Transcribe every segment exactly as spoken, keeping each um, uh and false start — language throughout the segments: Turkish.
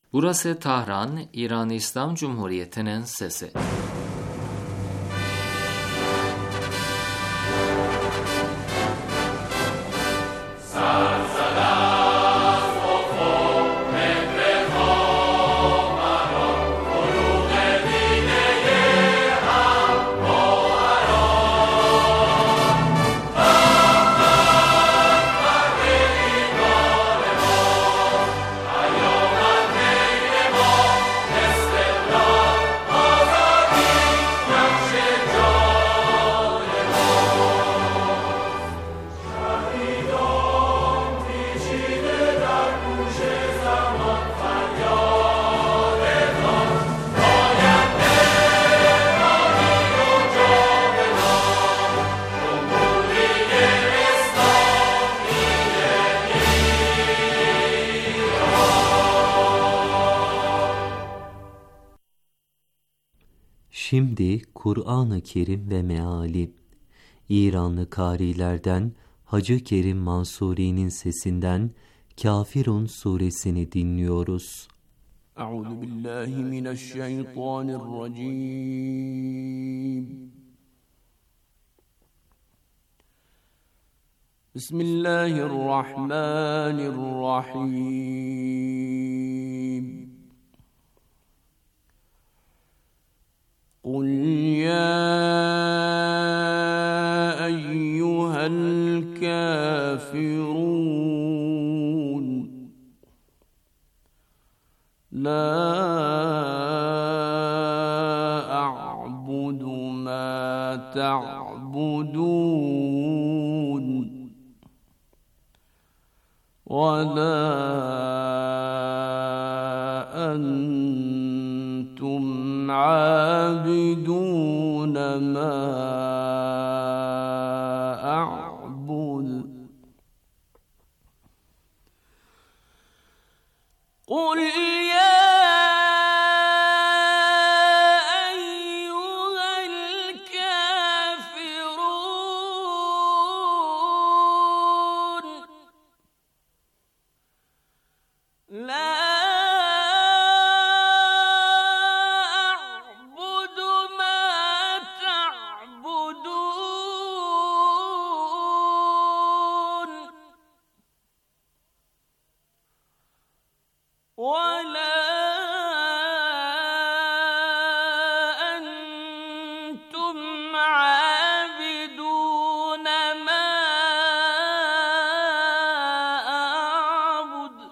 Burası Tahran, İran İslam Cumhuriyeti'nin sesi. Şimdi Kur'an-ı Kerim ve meali. İranlı kârilerden Hacı Kerim Mansuri'nin sesinden Kafirun suresini dinliyoruz. Euzu billahi mineşşeytanirracim. Bismillahirrahmanirrahim. قل يا أيها الكافرون لا أعبد ما تعبدون ولا أنتم عابدون ما أعبد قل يا أيها الكافرون لا ولا أنتم عابدون ما أعبد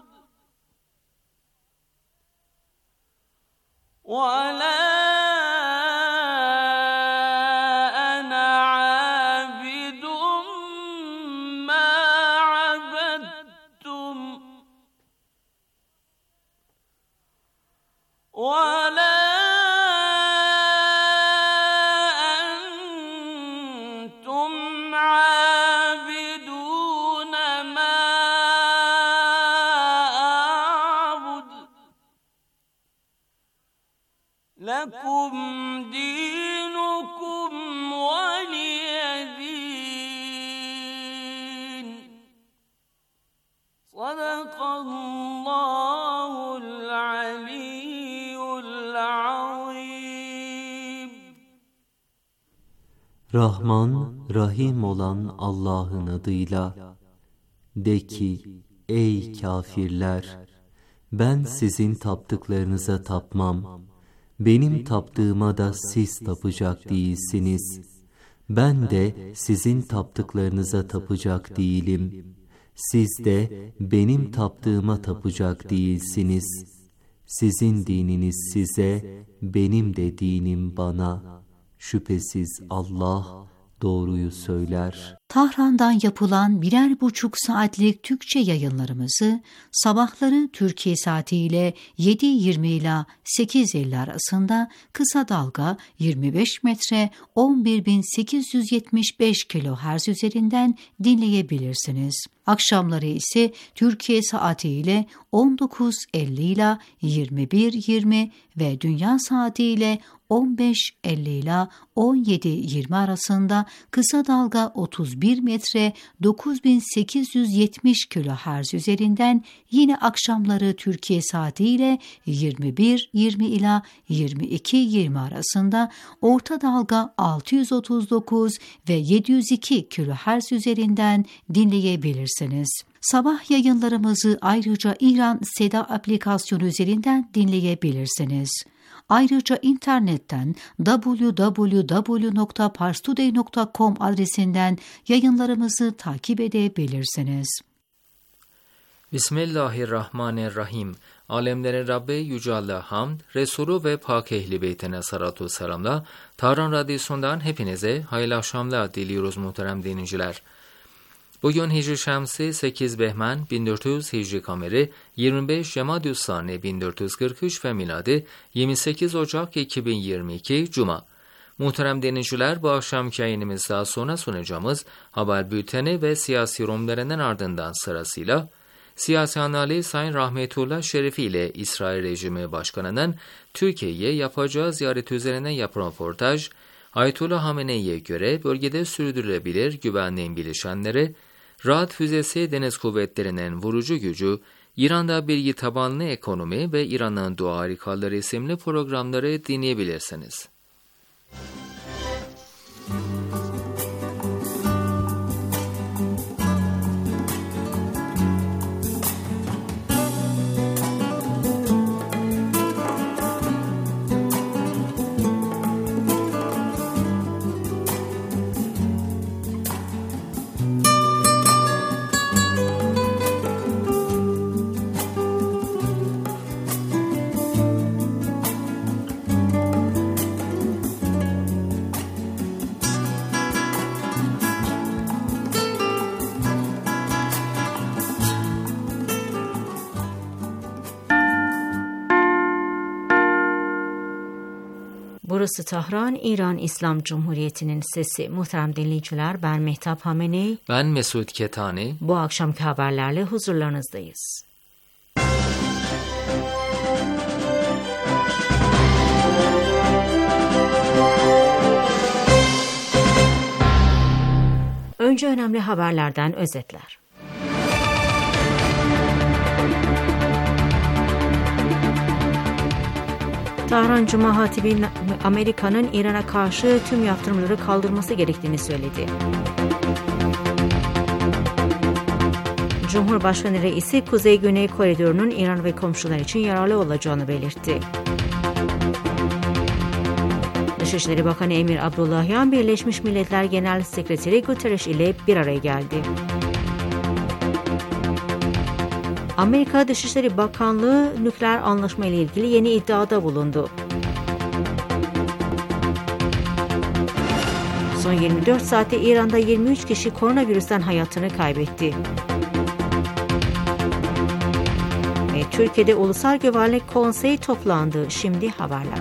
ولا أنا عابد ما عبدتم ولا أنتم عابدون ما أعبد لكم دينكم ولي دين صدق الله العلي. Rahman, Rahim olan Allah'ın adıyla. De ki, ey kâfirler! Ben sizin taptıklarınıza tapmam. Benim taptığıma da siz tapacak değilsiniz. Ben de sizin taptıklarınıza tapacak değilim. Siz de benim taptığıma tapacak değilsiniz. Sizin dininiz size, benim de dinim bana. Şüphesiz Allah doğruyu söyler. Tahran'dan yapılan birer buçuk saatlik Türkçe yayınlarımızı sabahları Türkiye saatiyle yedi yirmi ile sekiz elli arasında kısa dalga yirmi beş metre on bir bin sekiz yüz yetmiş beş kilohertz üzerinden dinleyebilirsiniz. Akşamları ise Türkiye saatiyle on dokuz elli ile yirmi bir yirmi ve dünya saatiyle on beş elli ila on yedi yirmi arasında, kısa dalga otuz bir metre dokuz bin sekiz yüz yetmiş kilohertz üzerinden, yine akşamları Türkiye saatiyle yirmi bir yirmi ila yirmi iki yirmi arasında, orta dalga altı yüz otuz dokuz ve yedi yüz iki kilohertz üzerinden dinleyebilirsiniz. Sabah yayınlarımızı ayrıca İran Seda aplikasyonu üzerinden dinleyebilirsiniz. Ayrıca internetten double-u double-u double-u nokta parstoday nokta com adresinden yayınlarımızı takip edebilirsiniz. Bismillahirrahmanirrahim. Alemlerin Rabbi Yüce Allah hamd, Resulü ve Pak Ehli Beytine salatu selamla, Tahran Radyosu'ndan hepinize hayırlı akşamlar diliyoruz muhterem dinleyiciler. Bugün Hicri Şemsi sekiz Behmen bin dört yüz Hicri Kameri, yirmi beş Cemadü'l-Sani bin dört yüz kırk üç ve miladi yirmi sekiz Ocak iki bin yirmi iki Cuma. Muhterem dinleyiciler, bu akşamki yayınımızda sonra sunacağımız haber bülteni ve siyasi yorumlarının ardından sırasıyla Siyasi analiz Sayın Rahmetullah Şerifi ile İsrail Rejimi Başkanı'nın Türkiye'ye yapacağı ziyaret üzerine yapılan röportaj, Ayetullah Hamenei'ye göre bölgede sürdürülebilir güvenliğin bileşenleri, Ra'd füzesi deniz kuvvetlerinin vurucu gücü, İran'da bilgi tabanlı ekonomi ve İran'ın doğa harikaları isimli programları dinleyebilirsiniz. Burası Tahran, İran İslam Cumhuriyeti'nin sesi. Muhterem dinleyiciler, ben Mehtap Hamenei. Ben Mesut Ketani. Bu akşamki haberlerle huzurlarınızdayız. Önce önemli haberlerden özetler. Tahran Cuma Hatibi Amerika'nın İran'a karşı tüm yaptırımları kaldırması gerektiğini söyledi. Cumhurbaşkanı Reisi, Kuzey-Güney koridorunun İran ve komşular için yararlı olacağını belirtti. Dışişleri Bakanı Emir Abdullahian, Birleşmiş Milletler Genel Sekreteri Guterres ile bir araya geldi. Amerika Dışişleri Bakanlığı nükleer anlaşma ile ilgili yeni iddiada bulundu. Son yirmi dört saatte İran'da yirmi üç kişi koronavirüsten hayatını kaybetti. Ve Türkiye'de Ulusal Güvenlik Konseyi toplandı. Şimdi haberler.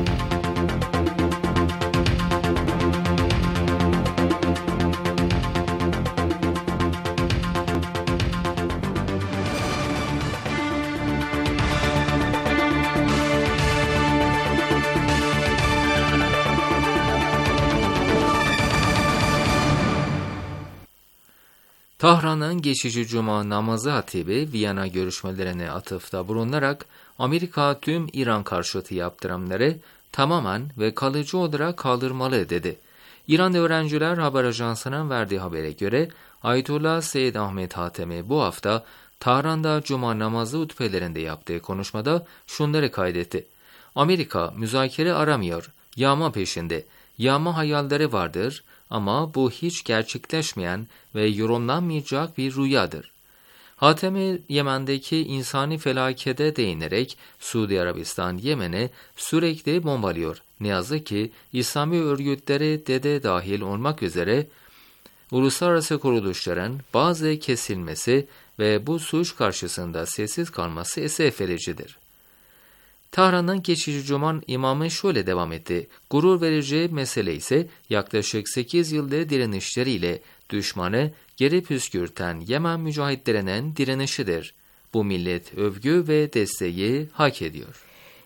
Tahran'ın geçici cuma namazı hatibi Viyana görüşmelerine atıfta bulunarak Amerika tüm İran karşıtı yaptırımları tamamen ve kalıcı olarak kaldırmalı dedi. İran Öğrenciler Haber Ajansı'nın verdiği habere göre Ayetullah Seyyid Ahmet Hatemi bu hafta Tahran'da cuma namazı hutbelerinde yaptığı konuşmada şunları kaydetti. Amerika müzakere aramıyor, yağma peşinde, yağma hayalleri vardır ama bu hiç gerçekleşmeyen ve yorumlanmayacak bir rüyadır. Hatemi, Yemen'deki insani felakete değinerek Suudi Arabistan Yemen'e sürekli bombalıyor. Ne yazık ki İslami örgütleri de, de dahil olmak üzere uluslararası kuruluşların bazı kesilmesi ve bu suç karşısında sessiz kalması esef vericidir. Tahran'ın geçici cuma imamı şöyle devam etti. Gurur verici mesele ise yaklaşık sekiz yıldır direnişleriyle düşmanı geri püskürten Yemen mücahitlerinin direnişidir. Bu millet övgü ve desteği hak ediyor.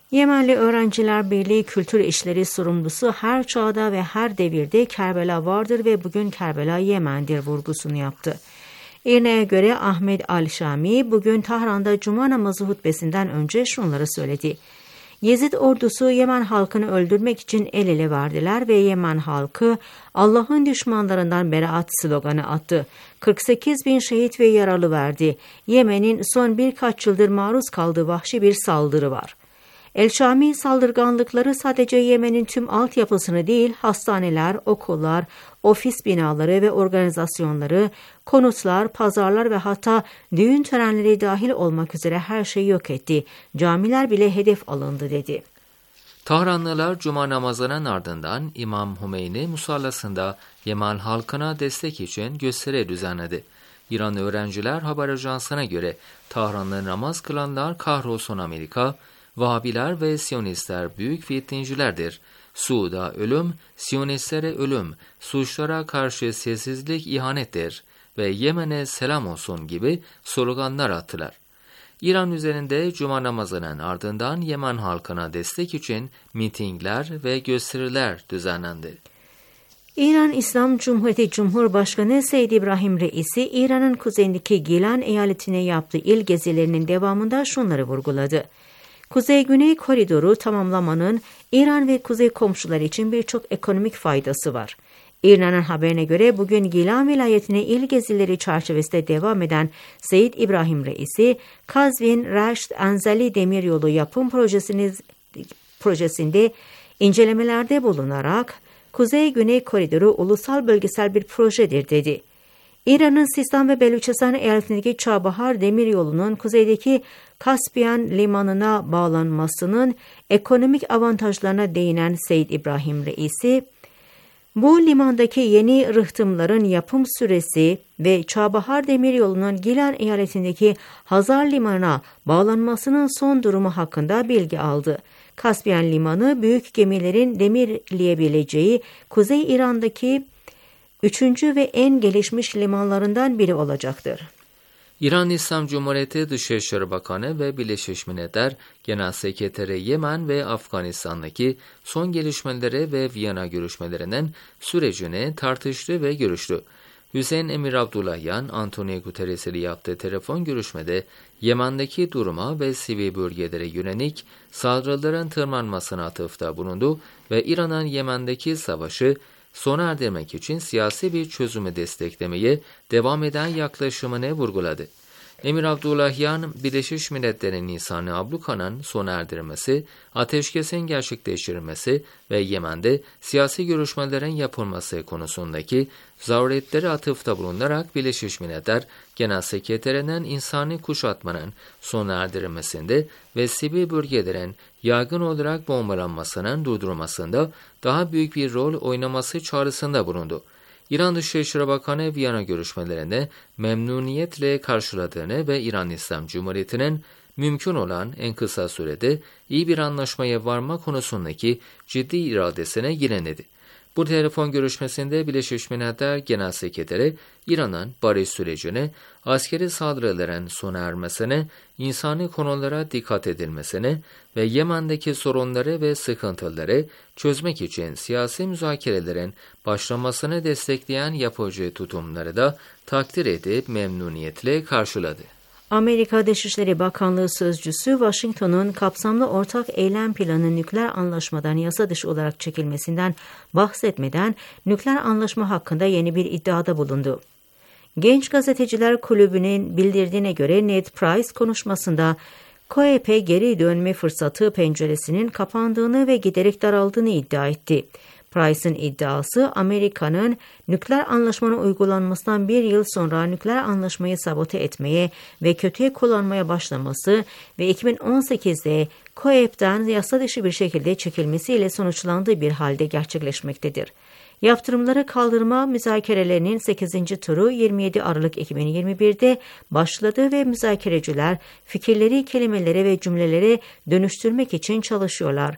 Yemenli Öğrenciler Birliği Kültür İşleri sorumlusu her çağda ve her devirde Kerbela vardır ve bugün Kerbela Yemen'dir vurgusunu yaptı. İrna'ya göre Ahmet Al-Şami bugün Tahran'da Cuma namazı hutbesinden önce şunları söyledi. Yezid ordusu Yemen halkını öldürmek için el ele verdiler ve Yemen halkı Allah'ın düşmanlarından beraat sloganı attı. kırk sekiz bin şehit ve yaralı verdi. Yemen'in son birkaç yıldır maruz kaldığı vahşi bir saldırı var. El-Şami saldırganlıkları sadece Yemen'in tüm altyapısını değil, hastaneler, okullar, ofis binaları ve organizasyonları, konutlar, pazarlar ve hatta düğün törenleri dahil olmak üzere her şeyi yok etti. Camiler bile hedef alındı dedi. Tahranlılar Cuma namazının ardından İmam Hümeyni musallasında Yemen halkına destek için gösteri düzenledi. İran Öğrenciler Haber Ajansı'na göre Tahranlı namaz kılanlar kahrolsun Amerika, Vahabiler ve Siyonistler büyük fitnecilerdir. Suud'a ölüm, Siyonistlere ölüm, suçlara karşı sessizlik ihanettir ve Yemen'e selam olsun gibi sloganlar attılar. İran üzerinde Cuma namazının ardından Yemen halkına destek için mitingler ve gösteriler düzenlendi. İran İslam Cumhuriyeti Cumhurbaşkanı Seyyid İbrahim Reisi, İran'ın kuzeyindeki Gilan eyaletine yaptığı il gezilerinin devamında şunları vurguladı. Kuzey-Güney koridoru tamamlamanın İran ve kuzey komşuları için birçok ekonomik faydası var. İran'ın haberine göre bugün Gilan vilayetine il gezileri çerçevesinde devam eden Seyyid İbrahim Reisi, Kazvin Reşt Enzeli Demiryolu yapım projesinde incelemelerde bulunarak Kuzey-Güney koridoru ulusal bölgesel bir projedir dedi. İran'ın Sistan ve Beluçistan eyaletindeki Çabahar Demiryolu'nun kuzeydeki Kaspiyan limanına bağlanmasının ekonomik avantajlarına değinen Seyyid İbrahim Reisi, bu limandaki yeni rıhtımların yapım süresi ve Çabahar Demiryolu'nun Gilan eyaletindeki Hazar limanına bağlanmasının son durumu hakkında bilgi aldı. Kaspiyan limanı büyük gemilerin demirleyebileceği Kuzey İran'daki üçüncü ve en gelişmiş limanlarından biri olacaktır. İran İslam Cumhuriyeti Dışişleri Bakanı ve Birleşmiş Milletler Genel Sekreteri Yemen ve Afganistan'daki son gelişmeleri ve Viyana görüşmelerinin sürecini tartıştı ve görüştü. Hüseyin Emir Abdullahian, Antonio Guterres ile yaptığı telefon görüşmede Yemen'deki duruma ve sivil bölgelere yönelik saldırıların tırmanmasına atıfta bulundu ve İran'ın Yemen'deki savaşı sona erdirmek için siyasi bir çözümü desteklemeye devam eden yaklaşımını vurguladı. Emir Abdullahian, Birleşmiş Milletler'in Nisan-ı Abluka'nın sona erdirilmesi, ateşkesin gerçekleştirilmesi ve Yemen'de siyasi görüşmelerin yapılması konusundaki zaruretlere atıfta bulunarak Birleşmiş Milletler Genel Sekreterinin insani kuşatmanın sona erdirilmesinde ve sivil bölgelerin yaygın olarak bombalanmasının durdurulmasında daha büyük bir rol oynaması çağrısında bulundu. İran Dışişleri Bakanı Viyana görüşmelerine memnuniyetle karşıladığını ve İran İslam Cumhuriyeti'nin mümkün olan en kısa sürede iyi bir anlaşmaya varma konusundaki ciddi iradesine yineledi. Bu telefon görüşmesinde Birleşmiş Milletler Genel Sekreteri İran'ın barış sürecini, askeri saldırıların sona ermesine, insani konulara dikkat edilmesine ve Yemen'deki sorunları ve sıkıntıları çözmek için siyasi müzakerelerin başlamasını destekleyen yapıcı tutumları da takdir edip memnuniyetle karşıladı. Amerika Dışişleri Bakanlığı Sözcüsü, Washington'un kapsamlı ortak eylem planı nükleer anlaşmadan yasa dışı olarak çekilmesinden bahsetmeden nükleer anlaşma hakkında yeni bir iddiada bulundu. Genç Gazeteciler Kulübü'nün bildirdiğine göre Ned Price konuşmasında C O E P'e geri dönme fırsatı penceresinin kapandığını ve giderek daraldığını iddia etti. Price'ın iddiası, Amerika'nın nükleer anlaşmanın uygulanmasından bir yıl sonra nükleer anlaşmayı sabote etmeye ve kötüye kullanmaya başlaması ve iki bin on sekizde C O E P'ten yasa dışı bir şekilde çekilmesiyle sonuçlandığı bir halde gerçekleşmektedir. Yaptırımları kaldırma müzakerelerinin sekizinci turu yirmi yedi Aralık iki bin yirmi birde başladı ve müzakereciler fikirleri kelimelere ve cümlelere dönüştürmek için çalışıyorlar.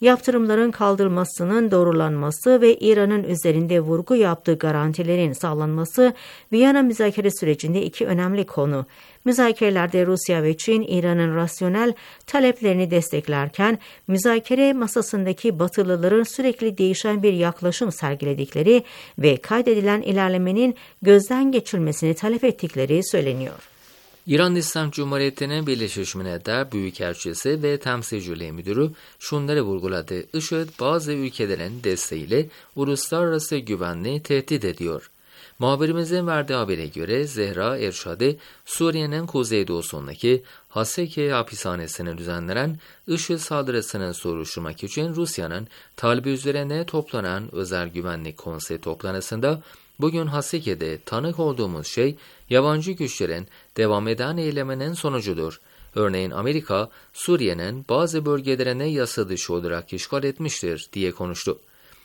yaptırımların kaldırılmasının doğrulanması ve İran'ın üzerinde vurgu yaptığı garantilerin sağlanması Viyana müzakere sürecinde iki önemli konu. Müzakerelerde Rusya ve Çin, İran'ın rasyonel taleplerini desteklerken, müzakere masasındaki Batılıların sürekli değişen bir yaklaşım sergiledikleri ve kaydedilen ilerlemenin gözden geçirilmesini talep ettikleri söyleniyor. İran İslam Cumhuriyeti'nin Birleşmiş Milletler Büyükelçisi ve Temsilciliği Müdürü şunları vurguladı. IŞİD bazı ülkelerin desteğiyle uluslararası güvenliği tehdit ediyor. Muhabirimizin verdiği habere göre Zehra Erşadi, Suriye'nin kuzeydoğusundaki Haseki hapishanesine düzenlenen IŞİD saldırısını soruşturmak için Rusya'nın talibi üzerine toplanan Özel Güvenlik Konseyi toplantısında bugün Haseki'de tanık olduğumuz şey yabancı güçlerin devam eden eyleminin sonucudur. Örneğin Amerika, Suriye'nin bazı bölgelerine yasa dışı olarak işgal etmiştir diye konuştu.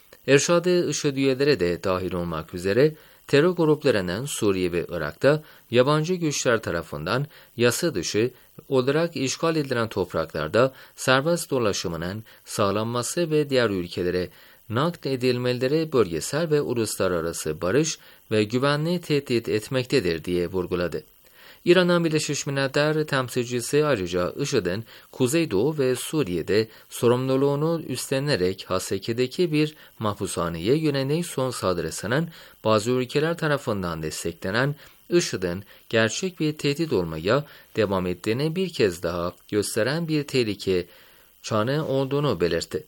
Erşadi, IŞİD üyeleri de dahil olmak üzere terör gruplarının Suriye ve Irak'ta yabancı güçler tarafından yasa dışı olarak işgal edilen topraklarda serbest dolaşımının sağlanması ve diğer ülkelere nakledilmeleri bölgesel ve uluslararası barış ve güvenliği tehdit etmektedir diye vurguladı. İran'ın Birleşmiş Milletler temsilcisi ayrıca IŞİD'in Kuzeydoğu ve Suriye'de sorumluluğunu üstlenerek Haseki'deki bir mahpushaneye yönelik son saldırısının bazı ülkeler tarafından desteklenen IŞİD'in gerçek bir tehdit olmaya devam ettiğini bir kez daha gösteren bir tehlike çanı olduğunu belirtti.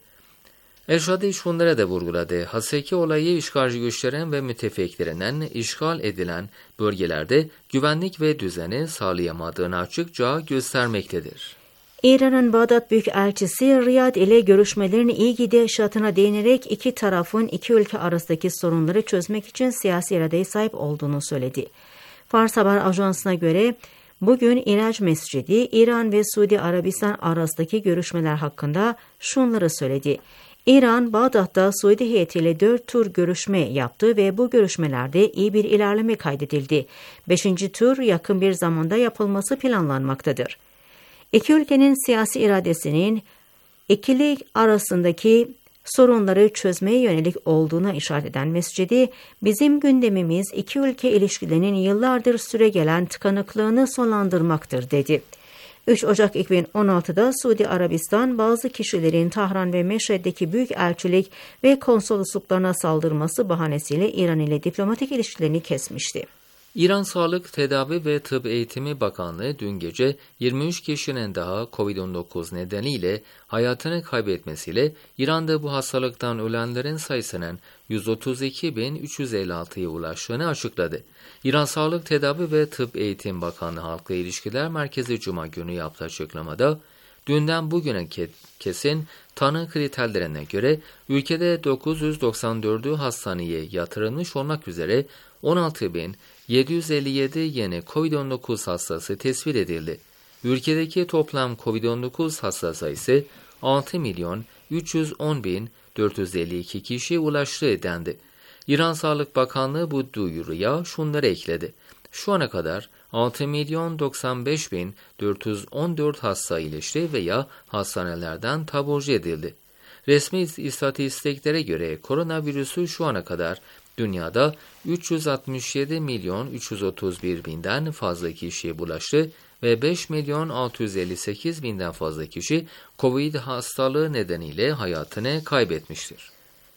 Erşadi şunlara da vurguladı. Haseki olayı işgalci güçlerin ve müttefiklerinin işgal edilen bölgelerde güvenlik ve düzeni sağlayamadığını açıkça göstermektedir. İran'ın Bağdat Büyükelçisi Riyad ile görüşmelerin iyi gidişatına değinerek iki tarafın iki ülke arasındaki sorunları çözmek için siyasi iradeye sahip olduğunu söyledi. Fars Haber Ajansı'na göre bugün İraç Mescidi, İran ve Suudi Arabistan arasındaki görüşmeler hakkında şunları söyledi. İran, Bağdat'ta Suudi heyetiyle dört tur görüşme yaptı ve bu görüşmelerde iyi bir ilerleme kaydedildi. Beşinci tur yakın bir zamanda yapılması planlanmaktadır. İki ülkenin siyasi iradesinin ikili arasındaki sorunları çözmeye yönelik olduğuna işaret eden Mescidi, bizim gündemimiz iki ülke ilişkilerinin yıllardır süregelen tıkanıklığını sonlandırmaktır dedi. üç Ocak iki bin on altıda Suudi Arabistan bazı kişilerin Tahran ve Meşhed'deki büyükelçilik ve konsolosluklarına saldırması bahanesiyle İran ile diplomatik ilişkilerini kesmişti. İran Sağlık, Tedavi ve Tıp Eğitimi Bakanlığı dün gece yirmi üç kişinin daha kovid on dokuz nedeniyle hayatını kaybetmesiyle İran'da bu hastalıktan ölenlerin sayısının yüz otuz iki bin üç yüz elli altıya ulaştığını açıkladı. İran Sağlık, Tedavi ve Tıp Eğitim Bakanlığı Halkla İlişkiler Merkezi Cuma günü yaptığı açıklamada, dünden bugüne kesin tanı kriterlerine göre ülkede dokuz yüz doksan dördü hastaneye yatırılmış olmak üzere on altı bin yedi yüz elli yedi yeni kovid on dokuz hastası tespit edildi. Ülkedeki toplam kovid on dokuz hasta sayısı altı milyon üç yüz on bin dört yüz elli iki kişiye ulaştı dendi. İran Sağlık Bakanlığı bu duyuruya şunları ekledi. Şu ana kadar altı milyon doksan beş bin dört yüz on dört hasta iyileşti veya hastanelerden taburcu edildi. Resmi istatistiklere göre koronavirüsü şu ana kadar dünyada üç yüz altmış yedi milyon üç yüz otuz bir binden fazla kişiye bulaştı ve beş milyon altı yüz elli sekiz binden fazla kişi Covid hastalığı nedeniyle hayatını kaybetmiştir.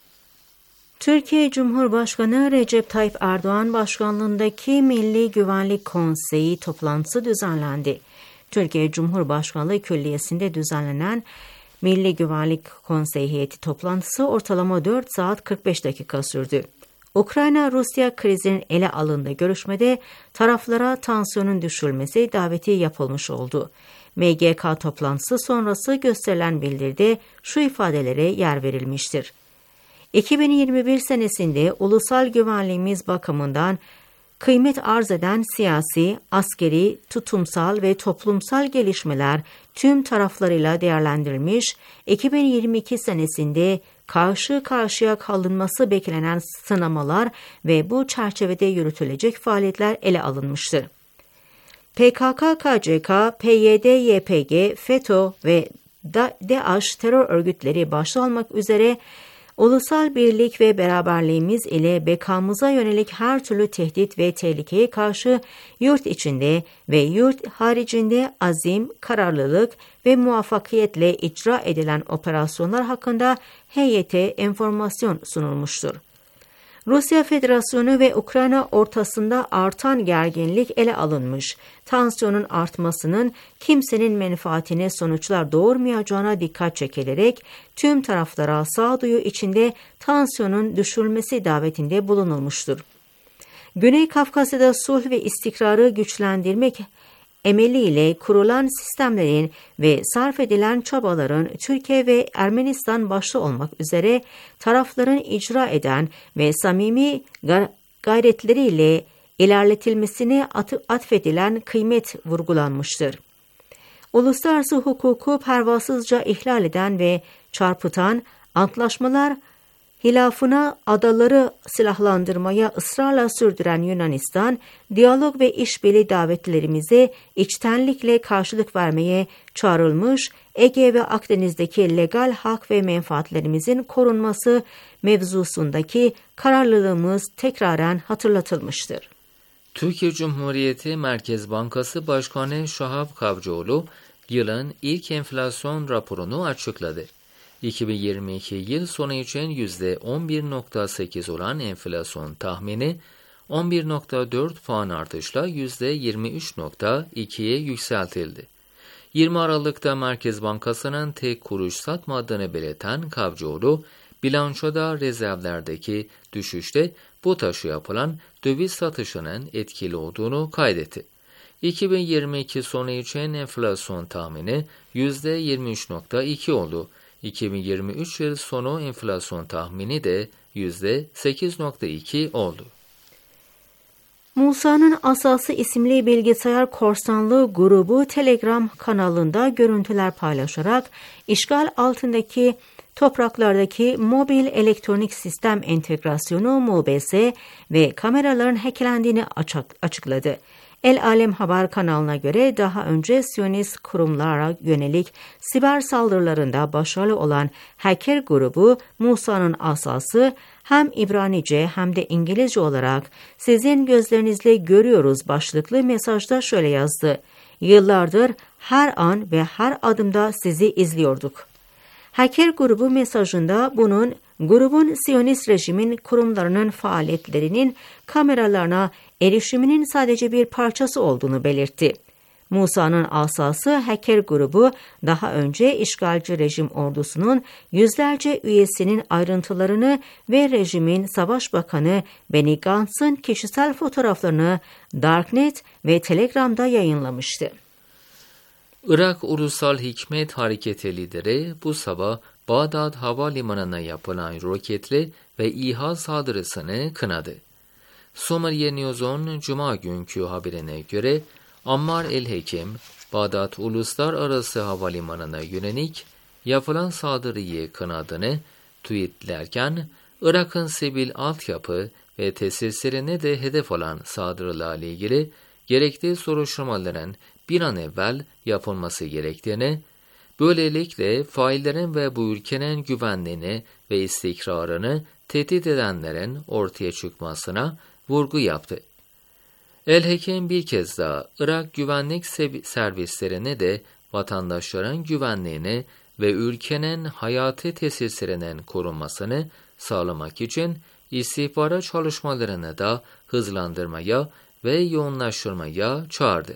Türkiye Cumhurbaşkanı Recep Tayyip Erdoğan başkanlığındaki Milli Güvenlik Konseyi toplantısı düzenlendi. Türkiye Cumhurbaşkanlığı Külliyesi'nde düzenlenen Milli Güvenlik Konseyi heyeti toplantısı ortalama dört saat kırk beş dakika sürdü. Ukrayna-Rusya krizinin ele alındığı görüşmede taraflara tansiyonun düşürülmesi daveti yapılmış oldu. M G K toplantısı sonrası gösterilen bildiride şu ifadelere yer verilmiştir. iki bin yirmi bir senesinde ulusal güvenliğimiz bakımından kıymet arz eden siyasi, askeri, tutumsal ve toplumsal gelişmeler tüm taraflarıyla değerlendirilmiş, iki bin yirmi iki senesinde karşı karşıya kalınması beklenen sınamalar ve bu çerçevede yürütülecek faaliyetler ele alınmıştır. P K K K C K, P Y D Y P G, FETÖ ve DAEŞ terör örgütleri başta olmak üzere ulusal birlik ve beraberliğimiz ile bekamıza yönelik her türlü tehdit ve tehlikeye karşı yurt içinde ve yurt haricinde azim, kararlılık ve muvaffakiyetle icra edilen operasyonlar hakkında heyete enformasyon sunulmuştur. Rusya Federasyonu ve Ukrayna ortasında artan gerginlik ele alınmış, tansiyonun artmasının kimsenin menfaatine sonuçlar doğurmayacağına dikkat çekilerek tüm taraflara sağduyu içinde tansiyonun düşürülmesi davetinde bulunulmuştur. Güney Kafkasya'da sulh ve istikrarı güçlendirmek emeliyle kurulan sistemlerin ve sarf edilen çabaların Türkiye ve Ermenistan başta olmak üzere tarafların icra eden ve samimi gayretleriyle ilerletilmesine atfedilen kıymet vurgulanmıştır. Uluslararası hukuku pervasızca ihlal eden ve çarpıtan antlaşmalar hilafına adaları silahlandırmaya ısrarla sürdüren Yunanistan, diyalog ve işbirliği davetlerimize içtenlikle karşılık vermeye çağrılmış, Ege ve Akdeniz'deki legal hak ve menfaatlerimizin korunması mevzusundaki kararlılığımız tekraren hatırlatılmıştır. Türkiye Cumhuriyeti Merkez Bankası Başkanı Şahap Kavcıoğlu, yılın ilk enflasyon raporunu açıkladı. iki bin yirmi iki yıl sonu için yüzde on bir virgül sekiz olan enflasyon tahmini on bir virgül dört puan artışla yüzde yirmi üç virgül ikiye yükseltildi. yirmi Aralık'ta Merkez Bankası'nın tek kuruş satmadığını belirten Kavcıoğlu, bilançoda rezervlerdeki düşüşte BOTAŞ'a yapılan döviz satışının etkili olduğunu kaydetti. iki bin yirmi iki sonu için enflasyon tahmini yüzde yirmi üç virgül iki oldu. iki bin yirmi üç yıl sonu enflasyon tahmini de yüzde sekiz virgül iki oldu. Musa'nın Asası isimli bilgisayar korsanlığı grubu Telegram kanalında görüntüler paylaşarak işgal altındaki topraklardaki mobil elektronik sistem entegrasyonu M O B S ve kameraların hacklendiğini açıkladı. El Alem Haber kanalına göre daha önce Siyonist kurumlara yönelik siber saldırılarında başarılı olan hacker grubu Musa'nın Asası hem İbranice hem de İngilizce olarak "Sizin gözlerinizle görüyoruz" başlıklı mesajda şöyle yazdı: "Yıllardır her an ve her adımda sizi izliyorduk." Hacker grubu mesajında bunun grubun Siyonist rejimin kurumlarının faaliyetlerinin kameralarına erişiminin sadece bir parçası olduğunu belirtti. Musa'nın Asası hacker grubu daha önce işgalci rejim ordusunun yüzlerce üyesinin ayrıntılarını ve rejimin savaş bakanı Benny Gantz'ın kişisel fotoğraflarını Darknet ve Telegram'da yayınlamıştı. Irak Ulusal Hikmet Hareketi lideri bu sabah Bağdat Havalimanı'na yapılan roketli ve İHA saldırısını kınadı. Somaliye News'un Cuma günkü haberine göre Ammar el-Hekim, Bağdat Uluslararası Havalimanı'na yönelik yapılan saldırıyı kınadığını tweetlerken, Irak'ın sivil altyapı ve tesislerine de hedef olan saldırılarla ilgili gerekli soruşturmaların bir an evvel yapılması gerektiğini, böylelikle faillerin ve bu ülkenin güvenliğini ve istikrarını tehdit edenlerin ortaya çıkmasına vurgu yaptı. El-Hekim bir kez daha Irak güvenlik servislerine de vatandaşların güvenliğini ve ülkenin hayati tesislerinin korunmasını sağlamak için istihbarat çalışmalarını da hızlandırmaya ve yoğunlaştırmaya çağırdı.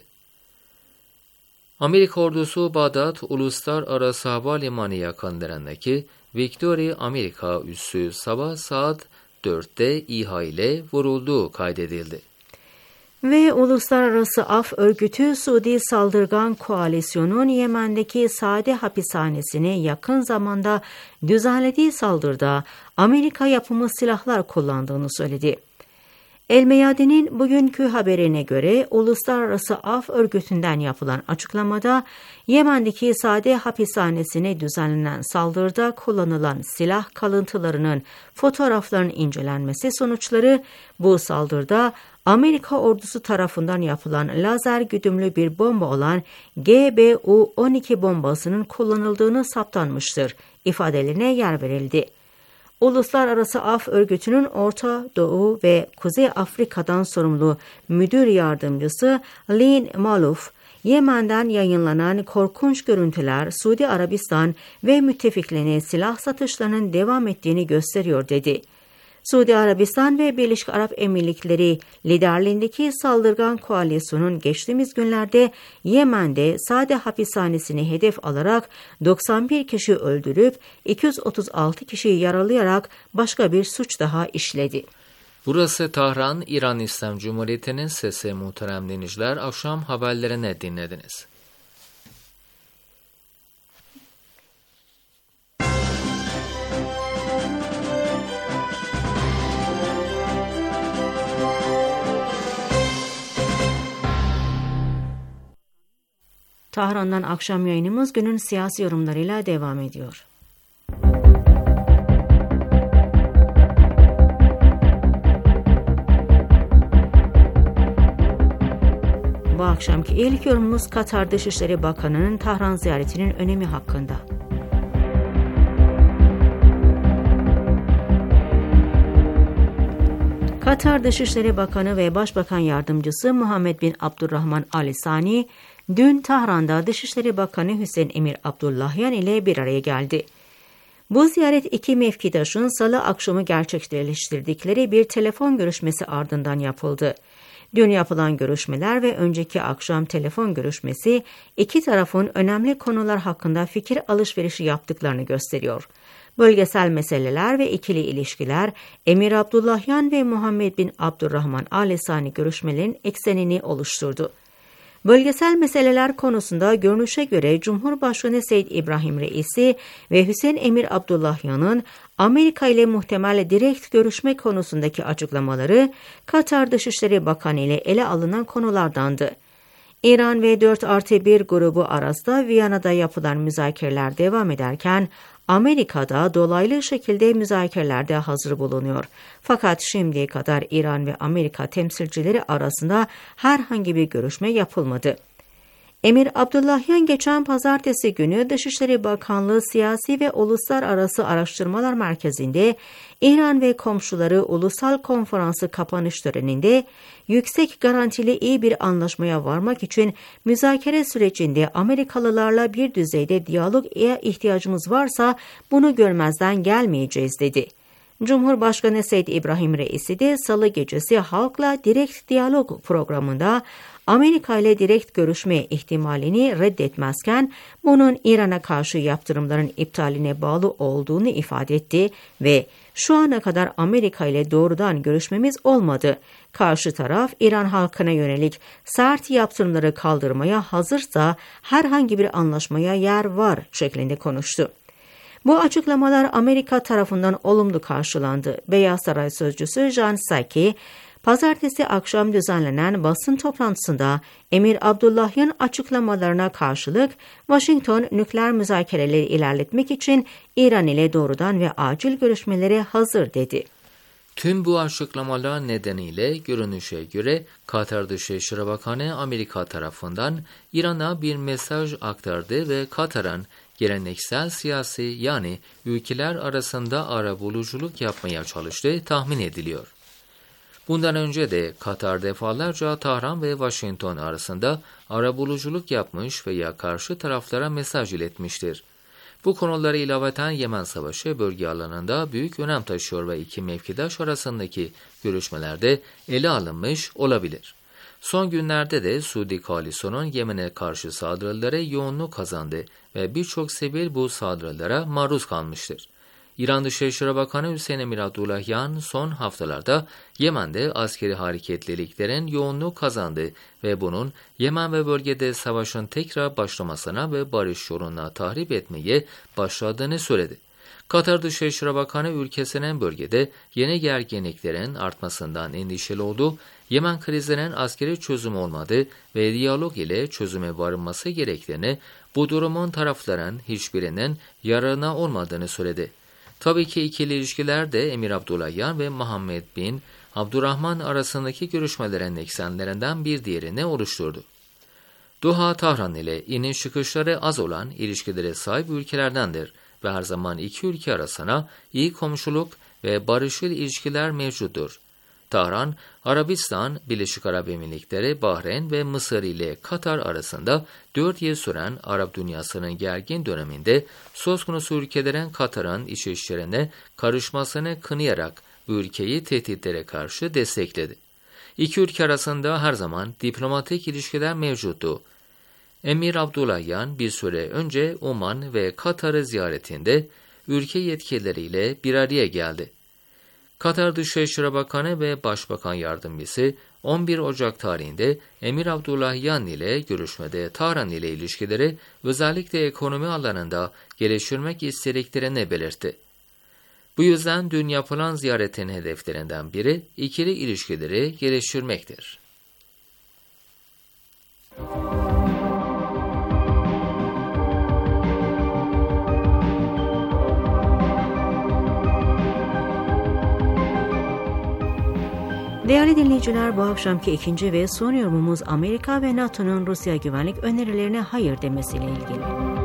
Amerika ordusu Bağdat Uluslararası Havalimanı yakınlarındaki Victory Amerika üssü sabah saat dörtte İHA ile vurulduğu kaydedildi. Ve Uluslararası Af Örgütü Suudi Saldırgan Koalisyon'un Yemen'deki Saade hapishanesine yakın zamanda düzenlediği saldırıda Amerika yapımı silahlar kullandığını söyledi. El Meyadi'nin bugünkü haberine göre Uluslararası Af Örgütü'nden yapılan açıklamada Yemen'deki Saade hapishanesine düzenlenen saldırıda kullanılan silah kalıntılarının fotoğraflarının incelenmesi sonuçları bu saldırıda Amerika ordusu tarafından yapılan lazer güdümlü bir bomba olan G B U on iki bombasının kullanıldığını saptanmıştır ifadelerine yer verildi. Uluslararası Af Örgütü'nün Orta Doğu ve Kuzey Afrika'dan sorumlu müdür yardımcısı Lynn Maluf, Yemen'den yayınlanan korkunç görüntüler Suudi Arabistan ve müttefiklerine silah satışlarının devam ettiğini gösteriyor dedi. Suudi Arabistan ve Birleşik Arap Emirlikleri liderliğindeki saldırgan koalisyonun geçtiğimiz günlerde Yemen'de Sade hapishanesini hedef alarak doksan bir kişi öldürüp iki yüz otuz altı kişiyi yaralayarak başka bir suç daha işledi. Burası Tahran, İran İslam Cumhuriyeti'nin sesi. Muhterem dinleyiciler, akşam haberlerini dinlediniz. Tahran'dan akşam yayınımız günün siyasi yorumlarıyla devam ediyor. Bu akşamki ilk yorumumuz Katar Dışişleri Bakanı'nın Tahran ziyaretinin önemi hakkında. Katar Dışişleri Bakanı ve Başbakan Yardımcısı Muhammed bin Abdurrahman Al Sani, dün Tahran'da Dışişleri Bakanı Hüseyin Emir Abdullahyan ile bir araya geldi. Bu ziyaret iki mevkidaşın salı akşamı gerçekleştirdikleri bir telefon görüşmesi ardından yapıldı. Dün yapılan görüşmeler ve önceki akşam telefon görüşmesi iki tarafın önemli konular hakkında fikir alışverişi yaptıklarını gösteriyor. Bölgesel meseleler ve ikili ilişkiler Emir Abdullahyan ve Muhammed bin Abdurrahman Al Sani görüşmelerin eksenini oluşturdu. Bölgesel meseleler konusunda görünüşe göre Cumhurbaşkanı Seyyid İbrahim Reisi ve Hüseyin Emir Abdullahyan'ın Amerika ile muhtemel direkt görüşme konusundaki açıklamaları Katar Dışişleri Bakanı ile ele alınan konulardandı. İran ve dört artı bir grubu arasında Viyana'da yapılan müzakereler devam ederken Amerika'da dolaylı şekilde müzakerelerde hazır bulunuyor. Fakat şimdiye kadar İran ve Amerika temsilcileri arasında herhangi bir görüşme yapılmadı. Emir Abdullahyan geçen pazartesi günü Dışişleri Bakanlığı Siyasi ve Uluslararası Araştırmalar Merkezi'nde İran ve komşuları ulusal konferansı kapanış töreninde yüksek garantili iyi bir anlaşmaya varmak için müzakere sürecinde Amerikalılarla bir düzeyde diyaloğa ihtiyacımız varsa bunu görmezden gelmeyeceğiz dedi. Cumhurbaşkanı Seyyid İbrahim Reisi de salı gecesi halkla direkt diyalog programında Amerika ile direkt görüşme ihtimalini reddetmezken bunun İran'a karşı yaptırımların iptaline bağlı olduğunu ifade etti ve şu ana kadar Amerika ile doğrudan görüşmemiz olmadı. Karşı taraf İran halkına yönelik sert yaptırımları kaldırmaya hazırsa herhangi bir anlaşmaya yer var şeklinde konuştu. Bu açıklamalar Amerika tarafından olumlu karşılandı. Beyaz Saray Sözcüsü Jen Psaki, pazartesi akşam düzenlenen basın toplantısında Emir Abdullahyan açıklamalarına karşılık Washington nükleer müzakereleri ilerletmek için İran ile doğrudan ve acil görüşmelere hazır dedi. Tüm bu açıklamalar nedeniyle görünüşe göre Katar Dışişleri Bakanı Amerika tarafından İran'a bir mesaj aktardı ve Katar'ın geleneksel siyasi yani ülkeler arasında arabuluculuk yapmaya çalıştığı tahmin ediliyor. Bundan önce de Katar defalarca Tahran ve Washington arasında arabuluculuk yapmış veya karşı taraflara mesaj iletmiştir. Bu konuları ilaveten Yemen Savaşı bölge alanında büyük önem taşıyor ve iki mevkidaş arasındaki görüşmelerde ele alınmış olabilir. Son günlerde de Suudi koalisyonun Yemen'e karşı saldırıları yoğunluk kazandı ve birçok sivil bu saldırılara maruz kalmıştır. İran Dışişleri Bakanı Hüseyin Emir Abdullahyan son haftalarda Yemen'de askeri hareketliliklerin yoğunluk kazandı ve bunun Yemen ve bölgede savaşın tekrar başlamasına ve barış yoluna tahrip etmeye başladığını söyledi. Katar Dışişleri Bakanı ülkesinin bölgede yeni gerginliklerin artmasından endişeli olduğu, Yemen krizinin askeri çözüm olmadığı ve diyalog ile çözüme varılması gerektiğini, bu durumun tarafların hiçbirinin yararına olmadığını söyledi. Tabii ki ikili ilişkilerde Emir Abdullahyan ve Muhammed bin Abdurrahman arasındaki görüşmelerin eksenlerinden bir diğerini oluşturdu. Doha, Tahran ile iniş çıkışları az olan ilişkilere sahip ülkelerdendir ve her zaman iki ülke arasına iyi komşuluk ve barışçıl ilişkiler mevcuttur. Tahran, Arabistan, Birleşik Arap Emirlikleri, Bahreyn ve Mısır ile Katar arasında dört yıl süren Arap dünyasının gergin döneminde söz konusu ülkelerin Katar'ın iç işlerine karışmasını kınayarak bu ülkeyi tehditlere karşı destekledi. İki ülke arasında her zaman diplomatik ilişkiler mevcuttu. Emir Abdullahyan bir süre önce Oman ve Katar'ı ziyaretinde ülke yetkilileriyle bir araya geldi. Katar Dışişleri Bakanı ve Başbakan Yardımcısı on bir Ocak tarihinde Emir Abdullahyan ile görüşmede Tahran ile ilişkileri özellikle ekonomi alanında geliştirmek istediklerini belirtti. Bu yüzden dün yapılan ziyaretin hedeflerinden biri ikili ilişkileri geliştirmektir. Değerli dinleyiciler, bu akşamki ikinci ve son yorumumuz Amerika ve NATO'nun Rusya güvenlik önerilerine hayır demesiyle ilgili.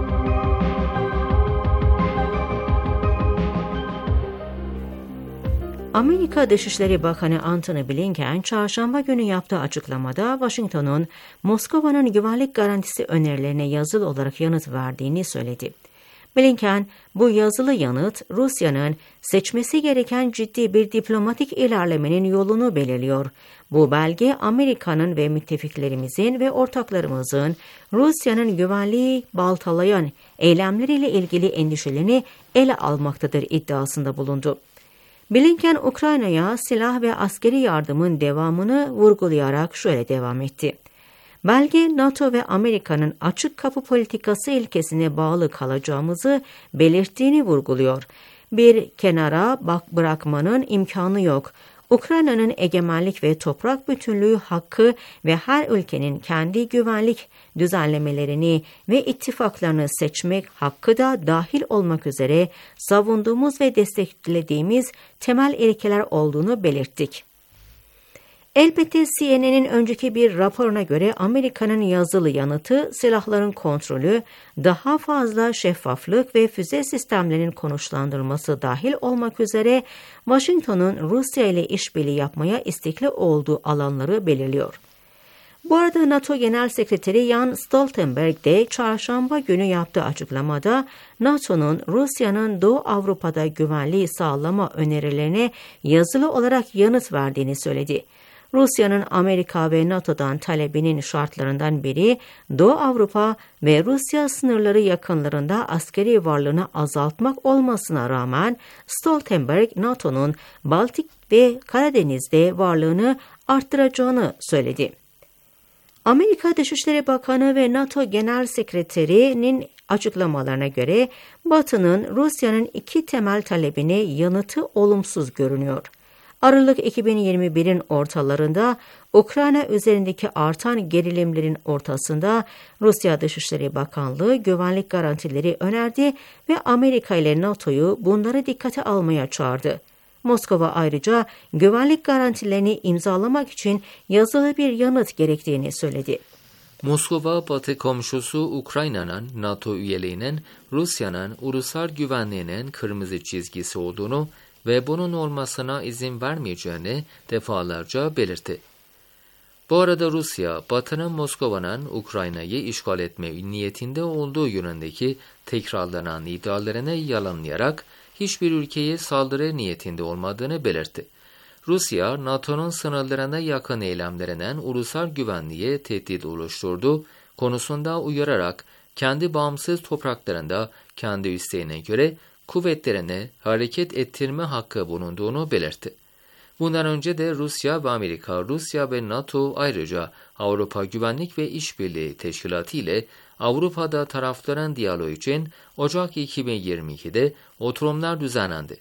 Amerika Dışişleri Bakanı Antony Blinken, çarşamba günü yaptığı açıklamada Washington'un Moskova'nın güvenlik garantisi önerilerine yazılı olarak yanıt verdiğini söyledi. Blinken, bu yazılı yanıt Rusya'nın seçmesi gereken ciddi bir diplomatik ilerlemenin yolunu belirliyor. Bu belge Amerika'nın ve müttefiklerimizin ve ortaklarımızın Rusya'nın güvenliği baltalayan eylemleriyle ilgili endişelerini ele almaktadır iddiasında bulundu. Blinken, Ukrayna'ya silah ve askeri yardımın devamını vurgulayarak şöyle devam etti. Belge, NATO ve Amerika'nın açık kapı politikası ilkesine bağlı kalacağımızı belirttiğini vurguluyor. Bir kenara bak bırakmanın imkanı yok. Ukrayna'nın egemenlik ve toprak bütünlüğü hakkı ve her ülkenin kendi güvenlik düzenlemelerini ve ittifaklarını seçmek hakkı da dahil olmak üzere savunduğumuz ve desteklediğimiz temel ilkeler olduğunu belirttik. Elbette C N N'in önceki bir raporuna göre Amerika'nın yazılı yanıtı silahların kontrolü, daha fazla şeffaflık ve füze sistemlerinin konuşlandırılması dahil olmak üzere Washington'un Rusya ile işbirliği yapmaya istekli olduğu alanları belirliyor. Bu arada NATO Genel Sekreteri Jens Stoltenberg de çarşamba günü yaptığı açıklamada NATO'nun Rusya'nın Doğu Avrupa'da güvenliği sağlama önerilerine yazılı olarak yanıt verdiğini söyledi. Rusya'nın Amerika ve NATO'dan talebinin şartlarından biri Doğu Avrupa ve Rusya sınırları yakınlarında askeri varlığını azaltmak olmasına rağmen Stoltenberg, NATO'nun Baltik ve Karadeniz'de varlığını arttıracağını söyledi. Amerika Dışişleri Bakanı ve NATO Genel Sekreteri'nin açıklamalarına göre Batı'nın Rusya'nın iki temel talebine yanıtı olumsuz görünüyor. Aralık iki bin yirmi birin ortalarında Ukrayna üzerindeki artan gerilimlerin ortasında Rusya Dışişleri Bakanlığı güvenlik garantileri önerdi ve Amerika ile NATO'yu bunları dikkate almaya çağırdı. Moskova ayrıca güvenlik garantilerini imzalamak için yazılı bir yanıt gerektiğini söyledi. Moskova, Batı komşusu Ukrayna'nın NATO üyeliğinin Rusya'nın ulusal güvenliğinin kırmızı çizgisi olduğunu ve bunun olmasına izin vermeyeceğini defalarca belirtti. Bu arada Rusya, Batı'nın Moskova'nın Ukrayna'yı işgal etme niyetinde olduğu yönündeki tekrarlanan iddialarını yalanlayarak hiçbir ülkeye saldırı niyetinde olmadığını belirtti. Rusya, NATO'nun sınırlarına yakın eylemlerinin ulusal güvenliğe tehdit oluşturduğu konusunda uyararak kendi bağımsız topraklarında kendi isteğine göre kuvvetlerine hareket ettirme hakkı bulunduğunu belirtti. Bundan önce de Rusya ve Amerika, Rusya ve NATO ayrıca Avrupa Güvenlik ve İşbirliği Teşkilatı ile Avrupa'da tarafların diyaloğu için Ocak iki bin yirmi ikide oturumlar düzenlendi.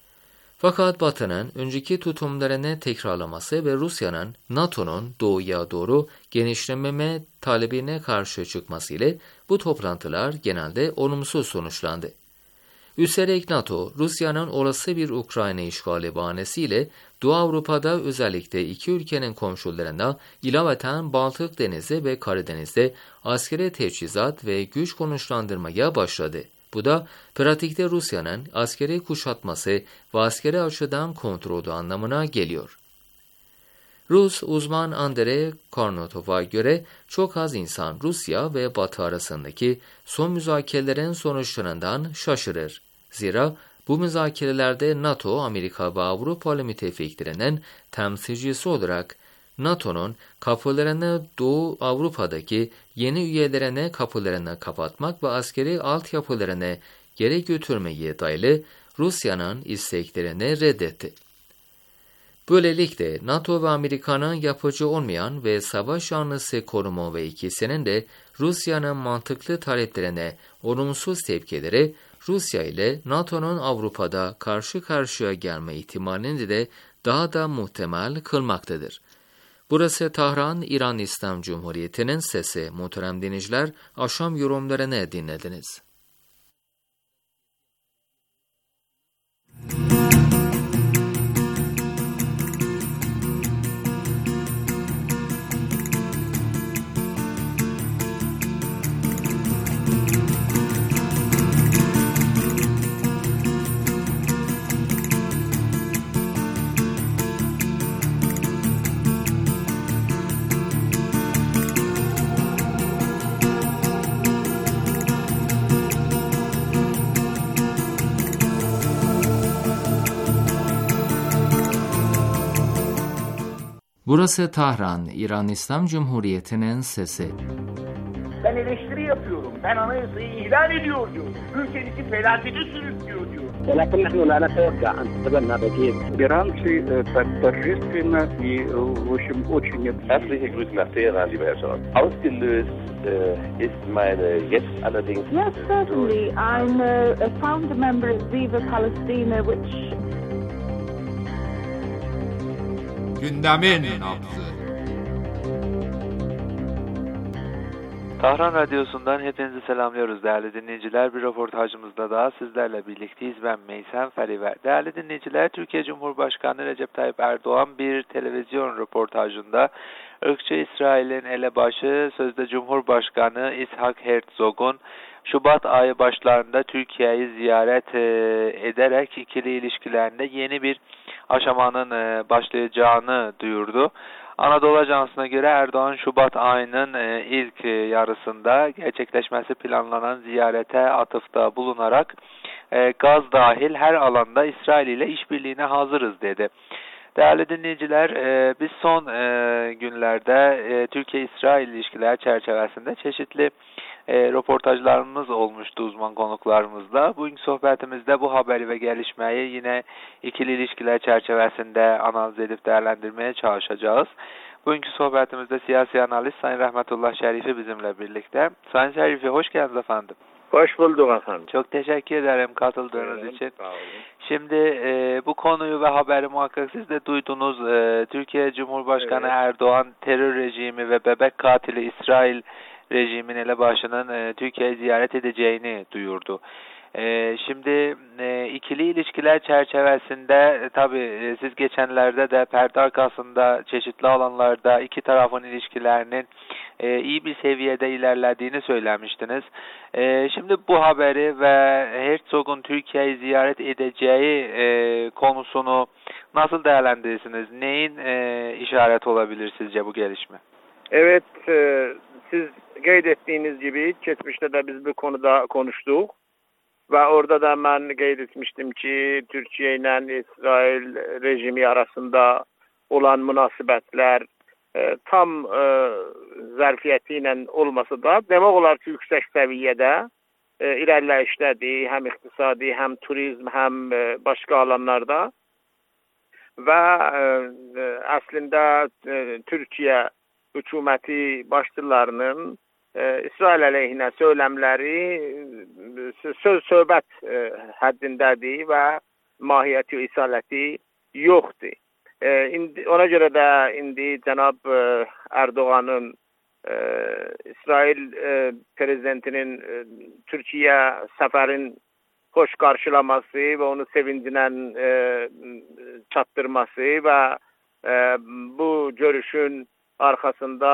Fakat Batı'nın önceki tutumlarını tekrarlaması ve Rusya'nın NATO'nun doğuya doğru genişlememe talebine karşı çıkması ile bu toplantılar genelde olumsuz sonuçlandı. Üstelik NATO, Rusya'nın olası bir Ukrayna işgali bahanesiyle Doğu Avrupa'da özellikle iki ülkenin komşularına ilaveten Baltık Denizi ve Karadeniz'de askeri teçhizat ve güç konuşlandırmaya başladı. Bu da pratikte Rusya'nın askeri kuşatması ve askeri açıdan kontrolü anlamına geliyor. Rus uzman Andrei Karnatov'a göre çok az insan Rusya ve Batı arasındaki son müzakerelerin sonuçlarından şaşırır. Zira bu müzakerelerde NATO, Amerika ve Avrupalı müttefiklerinin temsilcisi olarak NATO'nun kapılarını Doğu Avrupa'daki yeni üyelerine kapılarını kapatmak ve askeri altyapılarını geri götürmeye dayalı Rusya'nın isteklerini reddetti. Böylelikle NATO ve Amerika'nın yapıcı olmayan ve savaş yanlısı konumu ve ikisinin de Rusya'nın mantıklı taleplerine olumsuz tepkileri Rusya ile NATO'nun Avrupa'da karşı karşıya gelme ihtimalini de daha da muhtemel kılmaktadır. Burası Tahran, İran İslam Cumhuriyeti'nin sesi. Muhterem dinleyiciler, akşam yorumlarını dinlediniz. Burası Tahran, İran İslam Cumhuriyeti'nin sesi. Ben eleştiri yapıyorum. Ben anayasayı ihlal ediyor diyor. Ülkenizi felakete sürüklüyor diyor. ولكن نحن لا نتوقع أن تتبنى بديل. Иранцы торжественно и, в общем, очень... Herzliche Grüße nach Teheran, lieber Herr Scholz. Ausgelöst äh, ist meine jetzt allerdings... Yes, certainly. I'm a, a founder member of Viva Palestina, which... Gündemin nabzı. Tahran Radyosu'ndan hepinizi selamlıyoruz değerli dinleyiciler. Bir röportajımızda daha sizlerle birlikteyiz. Ben Meysem Feriver. Değerli dinleyiciler, Türkiye Cumhurbaşkanı Recep Tayyip Erdoğan bir televizyon röportajında ırkçı İsrail'in elebaşı sözde Cumhurbaşkanı İshak Herzog'un Şubat ayı başlarında Türkiye'yi ziyaret ederek ikili ilişkilerinde yeni bir aşamanın başlayacağını duyurdu. Anadolu Ajansı'na göre Erdoğan Şubat ayının ilk yarısında gerçekleşmesi planlanan ziyarete atıfta bulunarak gaz dahil her alanda İsrail ile işbirliğine hazırız dedi. Değerli dinleyiciler, biz son günlerde Türkiye-İsrail ilişkiler çerçevesinde çeşitli röportajlarımız olmuştu uzman konuklarımızla. Bugünkü sohbetimizde bu haberi ve gelişmeyi yine ikili ilişkiler çerçevesinde analiz edip değerlendirmeye çalışacağız. Bugünkü sohbetimizde siyasi analist Sayın Rahmetullah Şerifi bizimle birlikte. Sayın Şerifi, hoş geldiniz efendim. Hoş bulduk efendim. Çok teşekkür ederim katıldığınız evet, için. Şimdi e, bu konuyu ve haberi muhakkak siz de duydunuz. E, Türkiye Cumhurbaşkanı evet. Erdoğan terör rejimi ve bebek katili İsrail rejimin elebaşının e, Türkiye'yi ziyaret edeceğini duyurdu. E, şimdi e, ikili ilişkiler çerçevesinde e, tabii e, siz geçenlerde de perde arkasında çeşitli alanlarda iki tarafın ilişkilerinin e, iyi bir seviyede ilerlediğini söylemiştiniz. E, şimdi bu haberi ve Herzog'un Türkiye'yi ziyaret edeceği e, konusunu nasıl değerlendirirsiniz? Neyin e, işaret olabilir sizce bu gelişme? Evet, e, siz qeyd ettiğiniz gibi geçmişte de biz bu konuda konuştuk. Ve orada da ben qeyd etmiştim ki Türkiye ile İsrail rejimi arasında olan münasibətlər e, tam e, zərfiyyəti ilə olmasa da demək olar ki yüksək səviyyədə e, irəliləyişdədir, həm iqtisadi, həm turizm, həm e, başqa alanlarda və e, əslində e, Türkiye hükümeti başçılarının e, İsrail əleyhinə söyləmləri söz söhbət e, həddindədir və mahiyyəti, isaləti yoxdur. E, indi, ona görə də indi cənab e, Erdoğan'ın e, İsrail e, prezidentinin e, Türkiye səfərin xoş qarşılaması və onu sevinclə e, çatdırması və e, bu görüşün arxasında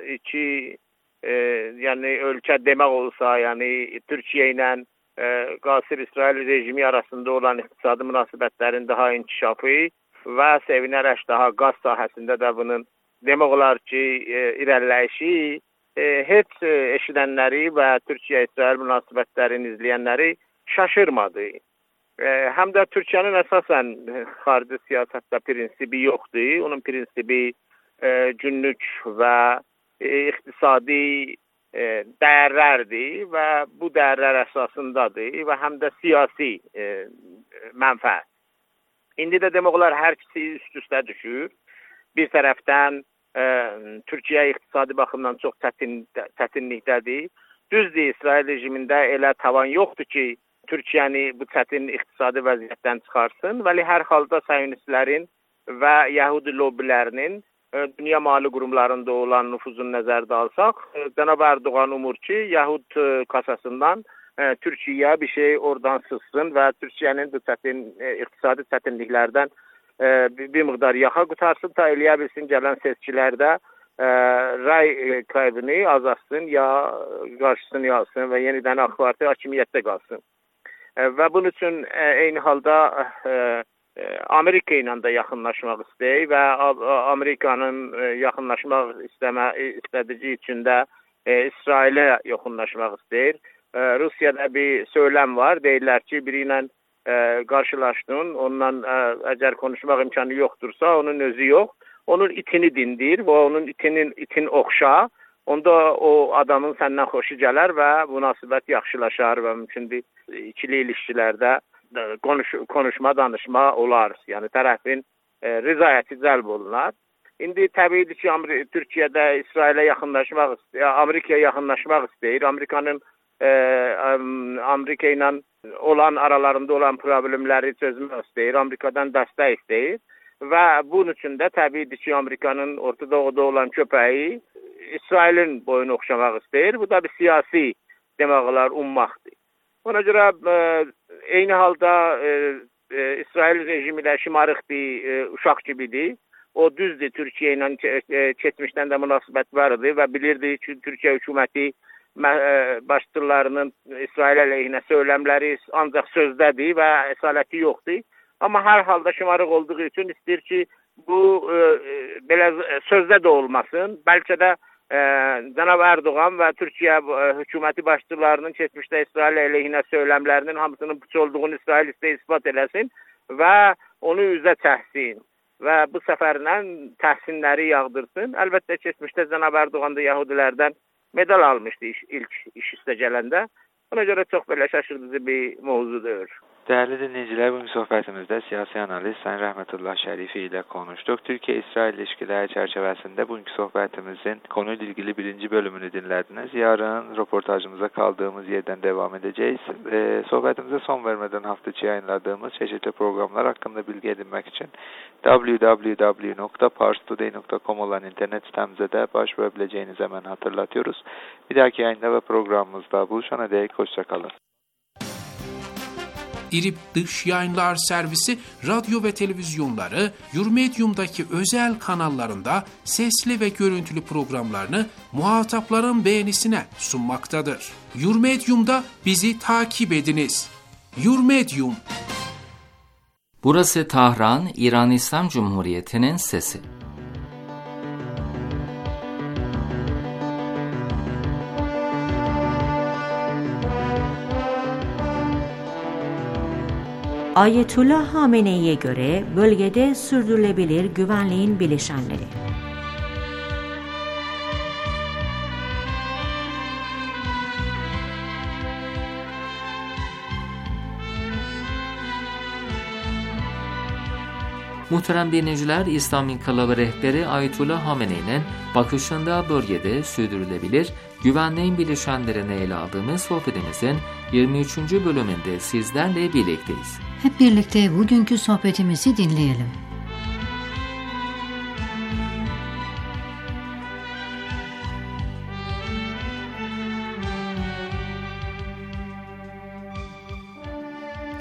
iki e, yəni ölkə demək olsa, yəni Türkiyə ilə e, Qasır-İsrail rejimi arasında olan iqtisadi münasibətlərin daha inkişafı və sevinərək daha qaz sahəsində də bunun demək olar ki, e, irəliləyişi e, heç e, eşidənləri və Türkiyə-İsrail münasibətlərini izləyənləri şaşırmadı. E, həm də Türkiyənin əsasən xarici siyasətdə prinsibi yoxdur. Onun prinsibi e, günlük və e, iqtisadi e, dəyərlərdir və bu dəyərlər əsasındadır və həm də siyasi e, mənfəət. İndi də demək olar hər ikisi üst-üstə düşür. Bir tərəfdən e, Türkiyə iqtisadi baxımdan çox çətin, çətinlikdədir. Düzdür, İsrail rejimində elə tavan yoxdur ki, Türkiyəni bu çətin iqtisadi vəziyyətdən çıxarsın. Vəli hər halda Siyonistlərin və Yəhudi lobbilərinin e, dünya mali qurumlarında olan nüfuzunu nəzərdə alsaq, e, Cənab Erdoğan umur ki, Yəhud e, kasasından e, Türkiyə bir şey oradan sızsın və Türkiyənin bu çətin e, iqtisadi çətinliklərdən e, bir, bir miqdar yaxa qutarsın, ta eləyə bilsin gələn seçkilərdə e, ray e, kaybını azalsın ya qarşısını alsın və yenidən AK Parti hakimiyyətdə qalsın. Və bunun üçün eyni halda e, Amerika ilə də yaxınlaşmaq istəyir və Amerikanın yaxınlaşmaq istəmə, istədiyi üçün də e, İsrailə yaxınlaşmaq istəyir. E, Rusiyada bir söyləm var, deyirlər ki, biri ilə e, qarşılaşdın, ondan e, əgər konuşmaq imkanı yoxdursa, onun özü yox, onun itini dindir və onun itinin itin oxşa. Onda o adamın səndən xoşu gələr və münasibət yaxşılaşar və mümkündür ikili ilişkilərdə konuş, konuşma, danışma olar. Yəni tərəfin e, rızayəti cəlb olunar. İndi təbiidir ki, Türkiyədə İsrailə yaxınlaşmaq istəyir, Amerikaya yaxınlaşmaq istəyir. Amerikanın e, Amerika ilə olan aralarında olan problemləri çözmək istəyir. Amerikadan dəstək istəyir və bunun üçün də təbiidir ki, Amerikanın Orta Doğuda olan köpəyi İsrailin boyunu oxşamaq istəyir. Bu da bir siyasi demək olar ummaqdır. Ona görə e, eyni halda e, e, İsrail rejimi də şımarıqdır, e, uşaq kimidir. O düzdür, Türkiyə ilə e, keçmişdən də münasibət vardı və bilirdi ki, Türkiyə hökuməti e, başçılarının İsrail əleyhinə söyləmləri ancaq sözdədir və əsaləti yoxdur. Amma hər halda şımarıq olduğu üçün istəyir ki, bu e, belə sözdə də olmasın. Bəlkə də e, Cənab Erdoğan və Türkiyə e, hökuməti başçılarının keçmişdə İsrail əleyhinə söyləmlərinin hamısının puç olduğunu İsrail istə ispat eləsin və onu üzə çəksin və bu səfərlə təhsinləri yağdırsın. Əlbəttə keçmişdə Cənab Erdoğan da Yahudilərdən medal almışdı iş, ilk iş üstə gələndə. Ona görə çox belə şaşırtıcı bir mövzudur. Değerli dinleyiciler, bugün sohbetimizde siyasi analist Sayın Rahmetullah Şerifi ile konuştuk. Türkiye-İsrail ilişkileri çerçevesinde bugünkü sohbetimizin konuyla ilgili birinci bölümünü dinlediniz. Yarın röportajımıza kaldığımız yerden devam edeceğiz. Ee, sohbetimize son vermeden hafta içi yayınladığımız çeşitli programlar hakkında bilgi edinmek için double-u double-u double-u nokta pars today nokta com olan internet sitemize de başvurabileceğinizi hemen hatırlatıyoruz. Bir dahaki yayında ve programımızda buluşana dek hoşçakalın. İrip Dış Yayınlar Servisi radyo ve televizyonları Yurmedium'daki özel kanallarında sesli ve görüntülü programlarını muhatapların beğenisine sunmaktadır. Yurmedium'da bizi takip ediniz. Yurmedium. Burası Tahran, İran İslam Cumhuriyeti'nin sesi. Ayetullah Hamene'ye göre bölgede sürdürülebilir güvenliğin bileşenleri. Muhterem dinleyiciler, İslam İnkılabı rehberi Ayetullah Hamene'nin bakışında bölgede sürdürülebilir güvenliğin bileşenlerini ele aldığımız sohbetimizin yirmi üçüncü bölümünde sizlerle birlikteyiz. Hep birlikte bugünkü sohbetimizi dinleyelim.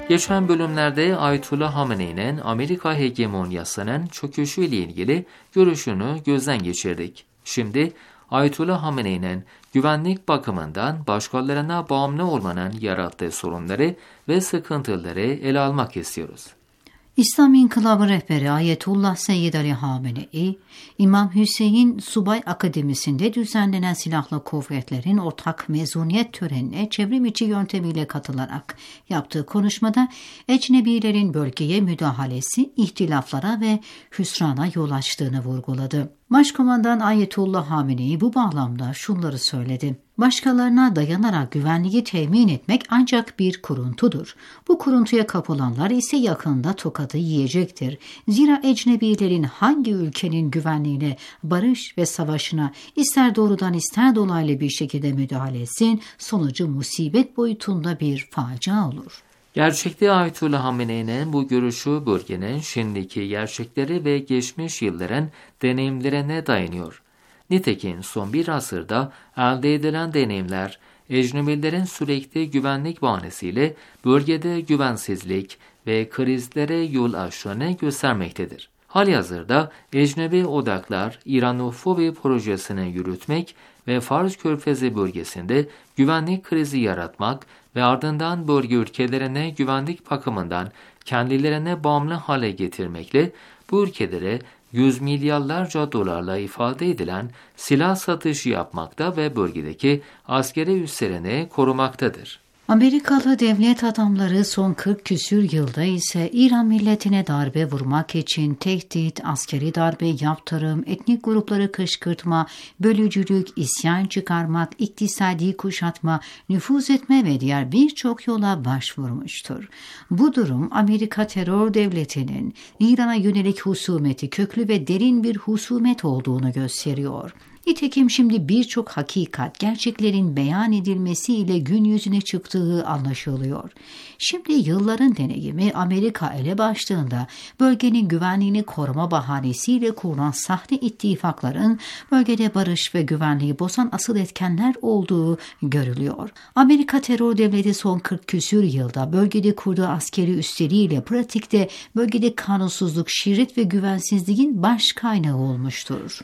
Geçen bölümlerde Ayetullah Hamene'nin Amerika hegemonyasının çöküşüyle ilgili görüşünü gözden geçirdik. Şimdi Ayetullah Hamene'nin güvenlik bakımından başkalarına bağımlı olmanın yarattığı sorunları ve sıkıntıları ele almak istiyoruz. İslam İnkılabı rehberi Ayetullah Seyyid Ali Hamenei, İmam Hüseyin Subay Akademisi'nde düzenlenen silahlı kuvvetlerin ortak mezuniyet törenine çevrim içi yöntemiyle katılarak yaptığı konuşmada ecnebilerin bölgeye müdahalesi ihtilaflara ve hüsrana yol açtığını vurguladı. Başkomandan Ayetullah Hamenei bu bağlamda şunları söyledi. Başkalarına dayanarak güvenliği temin etmek ancak bir kuruntudur. Bu kuruntuya kapılanlar ise yakında tokadı yiyecektir. Zira ecnebilerin hangi ülkenin güvenliğine, barış ve savaşına ister doğrudan ister dolaylı bir şekilde müdahale etsin, sonucu musibet boyutunda bir facia olur. Gerçekte Ayetullah Hamene'nin bu görüşü bölgenin şimdiki gerçekleri ve geçmiş yılların deneyimlerine dayanıyor. Nitekim son bir asırda elde edilen deneyimler, ecnebilerin sürekli güvenlik bahanesiyle bölgede güvensizlik ve krizlere yol açtığını göstermektedir. Halihazırda ecnebi odaklar İranofobi projesini yürütmek ve Fars Körfezi bölgesinde güvenlik krizi yaratmak ve ardından bölge ülkelerine güvenlik bakımından kendilerine bağımlı hale getirmekle bu ülkelere yüz milyarlarca dolarla ifade edilen silah satışı yapmakta ve bölgedeki askeri üslerini korumaktadır. Amerikalı devlet adamları son kırk küsür yılda ise İran milletine darbe vurmak için tehdit, askeri darbe, yaptırım, etnik grupları kışkırtma, bölücülük, isyan çıkarmak, iktisadi kuşatma, nüfuz etme ve diğer birçok yola başvurmuştur. Bu durum Amerika terör devletinin İran'a yönelik husumeti köklü ve derin bir husumet olduğunu gösteriyor. Nitekim şimdi birçok hakikat gerçeklerin beyan edilmesiyle gün yüzüne çıktığı anlaşılıyor. Şimdi yılların deneyimi Amerika ele başladığında bölgenin güvenliğini koruma bahanesiyle kurulan sahte ittifakların bölgede barış ve güvenliği bozan asıl etkenler olduğu görülüyor. Amerika terör devleti son kırk küsür yılda bölgede kurduğu askeri üsleriyle pratikte bölgede kanunsuzluk, şiddet ve güvensizliğin baş kaynağı olmuştur.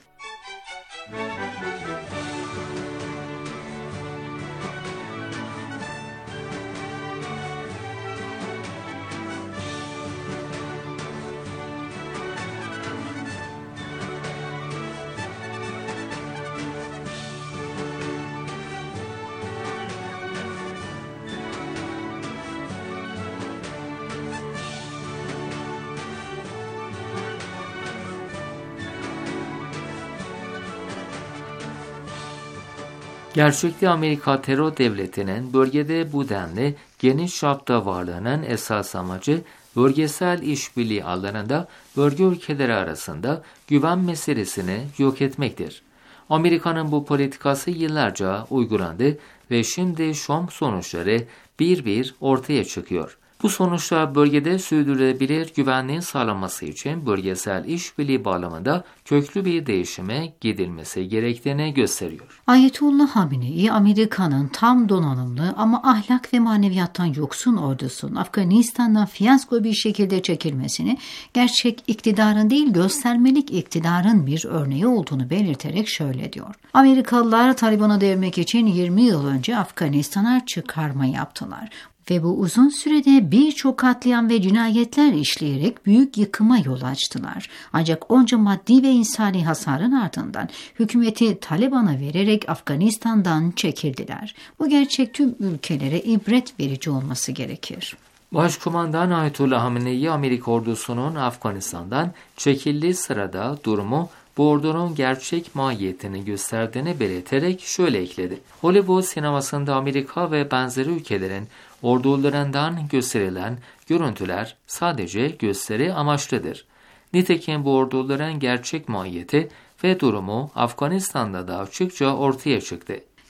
Gerçekte Amerika terör devletinin bölgede bu denli geniş çapta varlığının esas amacı bölgesel işbirliği alanında bölge ülkeleri arasında güven meselesini yok etmektir. Amerika'nın bu politikası yıllarca uygulandı ve şimdi şom sonuçları bir bir ortaya çıkıyor. Bu sonuçlar bölgede sürdürülebilir güvenliğin sağlanması için bölgesel işbirliği bağlamında köklü bir değişime gidilmesi gerektiğini gösteriyor. Ayetullah Hamenei, Amerika'nın tam donanımlı ama ahlak ve maneviyattan yoksun ordusunun Afganistan'dan fiyasko bir şekilde çekilmesini gerçek iktidarın değil göstermelik iktidarın bir örneği olduğunu belirterek şöyle diyor. Amerikalılar Taliban'ı devirmek için yirmi yıl önce Afganistan'a çıkarma yaptılar. Ve bu uzun sürede birçok katliam ve cinayetler işleyerek büyük yıkıma yol açtılar. Ancak onca maddi ve insani hasarın ardından hükümeti Taliban'a vererek Afganistan'dan çekildiler. Bu gerçek tüm ülkelere ibret verici olması gerekir. Başkumandan Ayetullah Hamenei Amerika ordusunun Afganistan'dan çekildiği sırada durumu bu ordunun gerçek mahiyetini gösterdiğini belirterek şöyle ekledi. Hollywood sinemasında Amerika ve benzeri ülkelerin ordularından gösterilen görüntüler sadece gösteri amaçlıdır. Nitekim bu orduların gerçek mahiyeti ve durumu Afganistan'da da açıkça ortaya çıktı.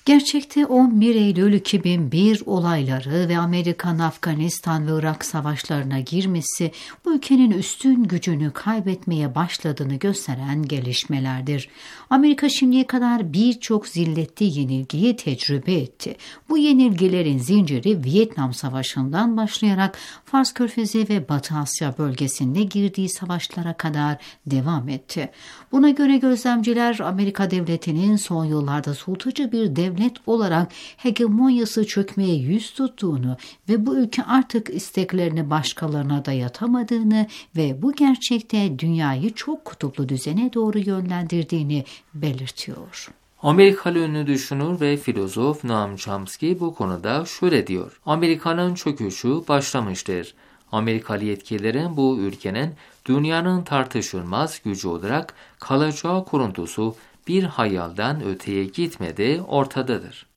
Gerçekte on bir Eylül iki bin bir olayları ve Amerikan Afganistan ve Irak savaşlarına girmesi bu ülkenin üstün gücünü kaybetmeye başladığını gösteren gelişmelerdir. Amerika şimdiye kadar birçok zilletli yenilgiyi tecrübe etti. Bu yenilgilerin zinciri Vietnam Savaşı'ndan başlayarak Fars Körfezi ve Batı Asya bölgesinde girdiği savaşlara kadar devam etti. Buna göre gözlemciler Amerika devletinin son yıllarda sultucu bir devlet olarak hegemonyası çökmeye yüz tuttuğunu ve bu ülke artık isteklerini başkalarına dayatamadığını ve bu gerçekte dünyayı çok kutuplu düzene doğru yönlendirdiğini belirtiyor. Amerikalı ünlü düşünür ve filozof Noam Chomsky bu konuda şöyle diyor: Amerika'nın çöküşü başlamıştır. Amerikalı yetkililerin bu ülkenin dünyanın tartışılmaz gücü olarak kalacağı kuruntusu bir hayalden öteye gitmediği ortadadır.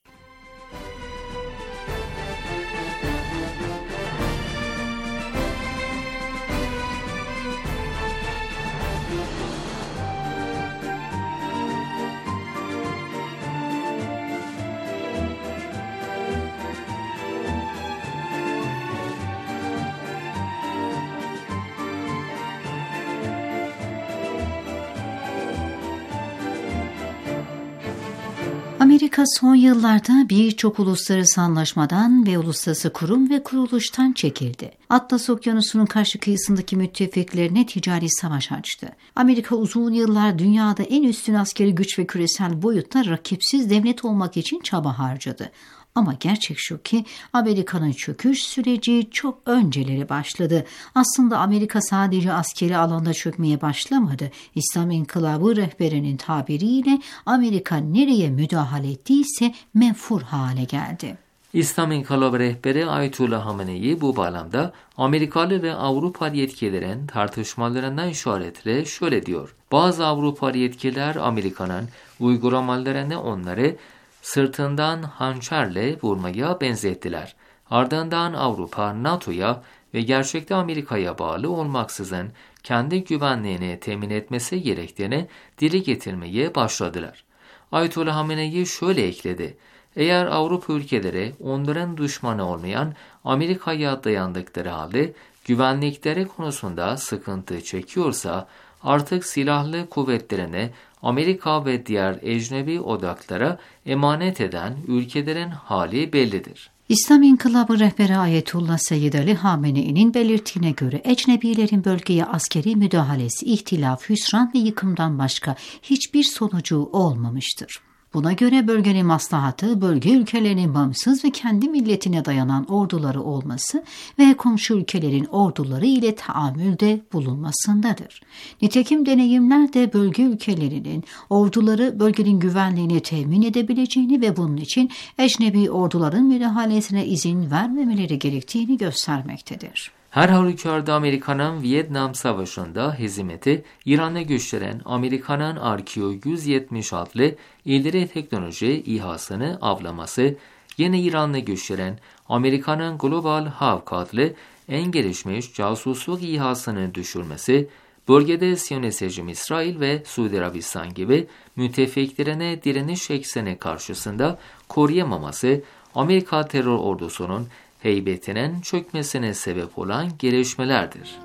Amerika son yıllarda birçok uluslararası anlaşmadan ve uluslararası kurum ve kuruluştan çekildi. Atlas Okyanusu'nun karşı kıyısındaki müttefiklerine ticari savaş açtı. Amerika uzun yıllar dünyada en üstün askeri güç ve küresel boyutta rakipsiz devlet olmak için çaba harcadı. Ama gerçek şu ki Amerika'nın çöküş süreci çok önceleri başladı. Aslında Amerika sadece askeri alanda çökmeye başlamadı. İslam İnkılabı rehberinin tabiriyle Amerika nereye müdahale ettiyse menfur hale geldi. İslam İnkılabı rehberi Ayetullah Hamenei bu bağlamda Amerikalı ve Avrupalı yetkililerin tartışmalarından işaretle şöyle diyor: Bazı Avrupalı yetkililer Amerika'nın uygulamalarını onları sırtından hançerle vurmaya benzettiler. Ardından Avrupa, NATO'ya ve gerçekte Amerika'ya bağlı olmaksızın kendi güvenliğini temin etmesi gerektiğini dile getirmeye başladılar. Ayetullah Hamenei şöyle ekledi: Eğer Avrupa ülkeleri onların düşmanı olmayan Amerika'ya dayandıkları halde güvenlikleri konusunda sıkıntı çekiyorsa artık silahlı kuvvetlerini Amerika ve diğer ecnebi odaklara emanet eden ülkelerin hali bellidir. İslam İnkılabı rehberi Ayetullah Seyyid Ali Hamenei'nin belirttiğine göre ecnebilerin bölgeye askeri müdahalesi, ihtilaf, hüsran ve yıkımdan başka hiçbir sonucu olmamıştır. Buna göre bölgenin maslahatı, bölge ülkelerinin bağımsız ve kendi milletine dayanan orduları olması ve komşu ülkelerin orduları ile taamülde bulunmasındadır. Nitekim deneyimler de bölge ülkelerinin orduları bölgenin güvenliğini temin edebileceğini ve bunun için ecnebi orduların müdahalesine izin vermemeleri gerektiğini göstermektedir. Her halükarda Amerika'nın Vietnam Savaşı'nda hezimeti, İran'la güçlenen Amerika'nın R Q yüz yetmiş adlı ileri teknoloji İHA'sını avlaması, yine İran'la güçlenen Amerika'nın Global Hawk adlı en gelişmiş casusluk İHA'sını düşürmesi, bölgede Siyonist rejim İsrail ve Suudi Arabistan gibi müttefiklerine direniş ekseni karşısında koruyamaması, Amerika terör ordusunun heybetinin çökmesine sebep olan gelişmelerdir.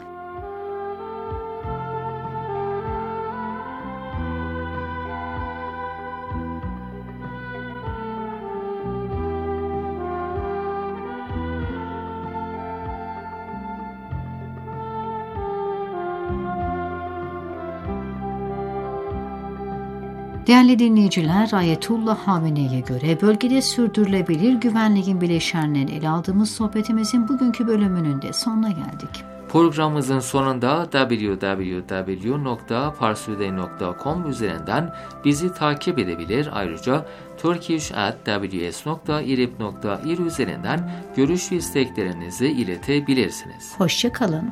Değerli dinleyiciler, Ayetullah Hamenei'ye göre bölgede sürdürülebilir güvenliğin bileşenlerini ele aldığımız sohbetimizin bugünkü bölümünün de sonuna geldik. Programımızın sonunda double-u double-u double-u nokta parstoday nokta com üzerinden bizi takip edebilir. Ayrıca turkish at w s nokta irib nokta ir üzerinden görüş ve isteklerinizi iletebilirsiniz. Hoşça kalın.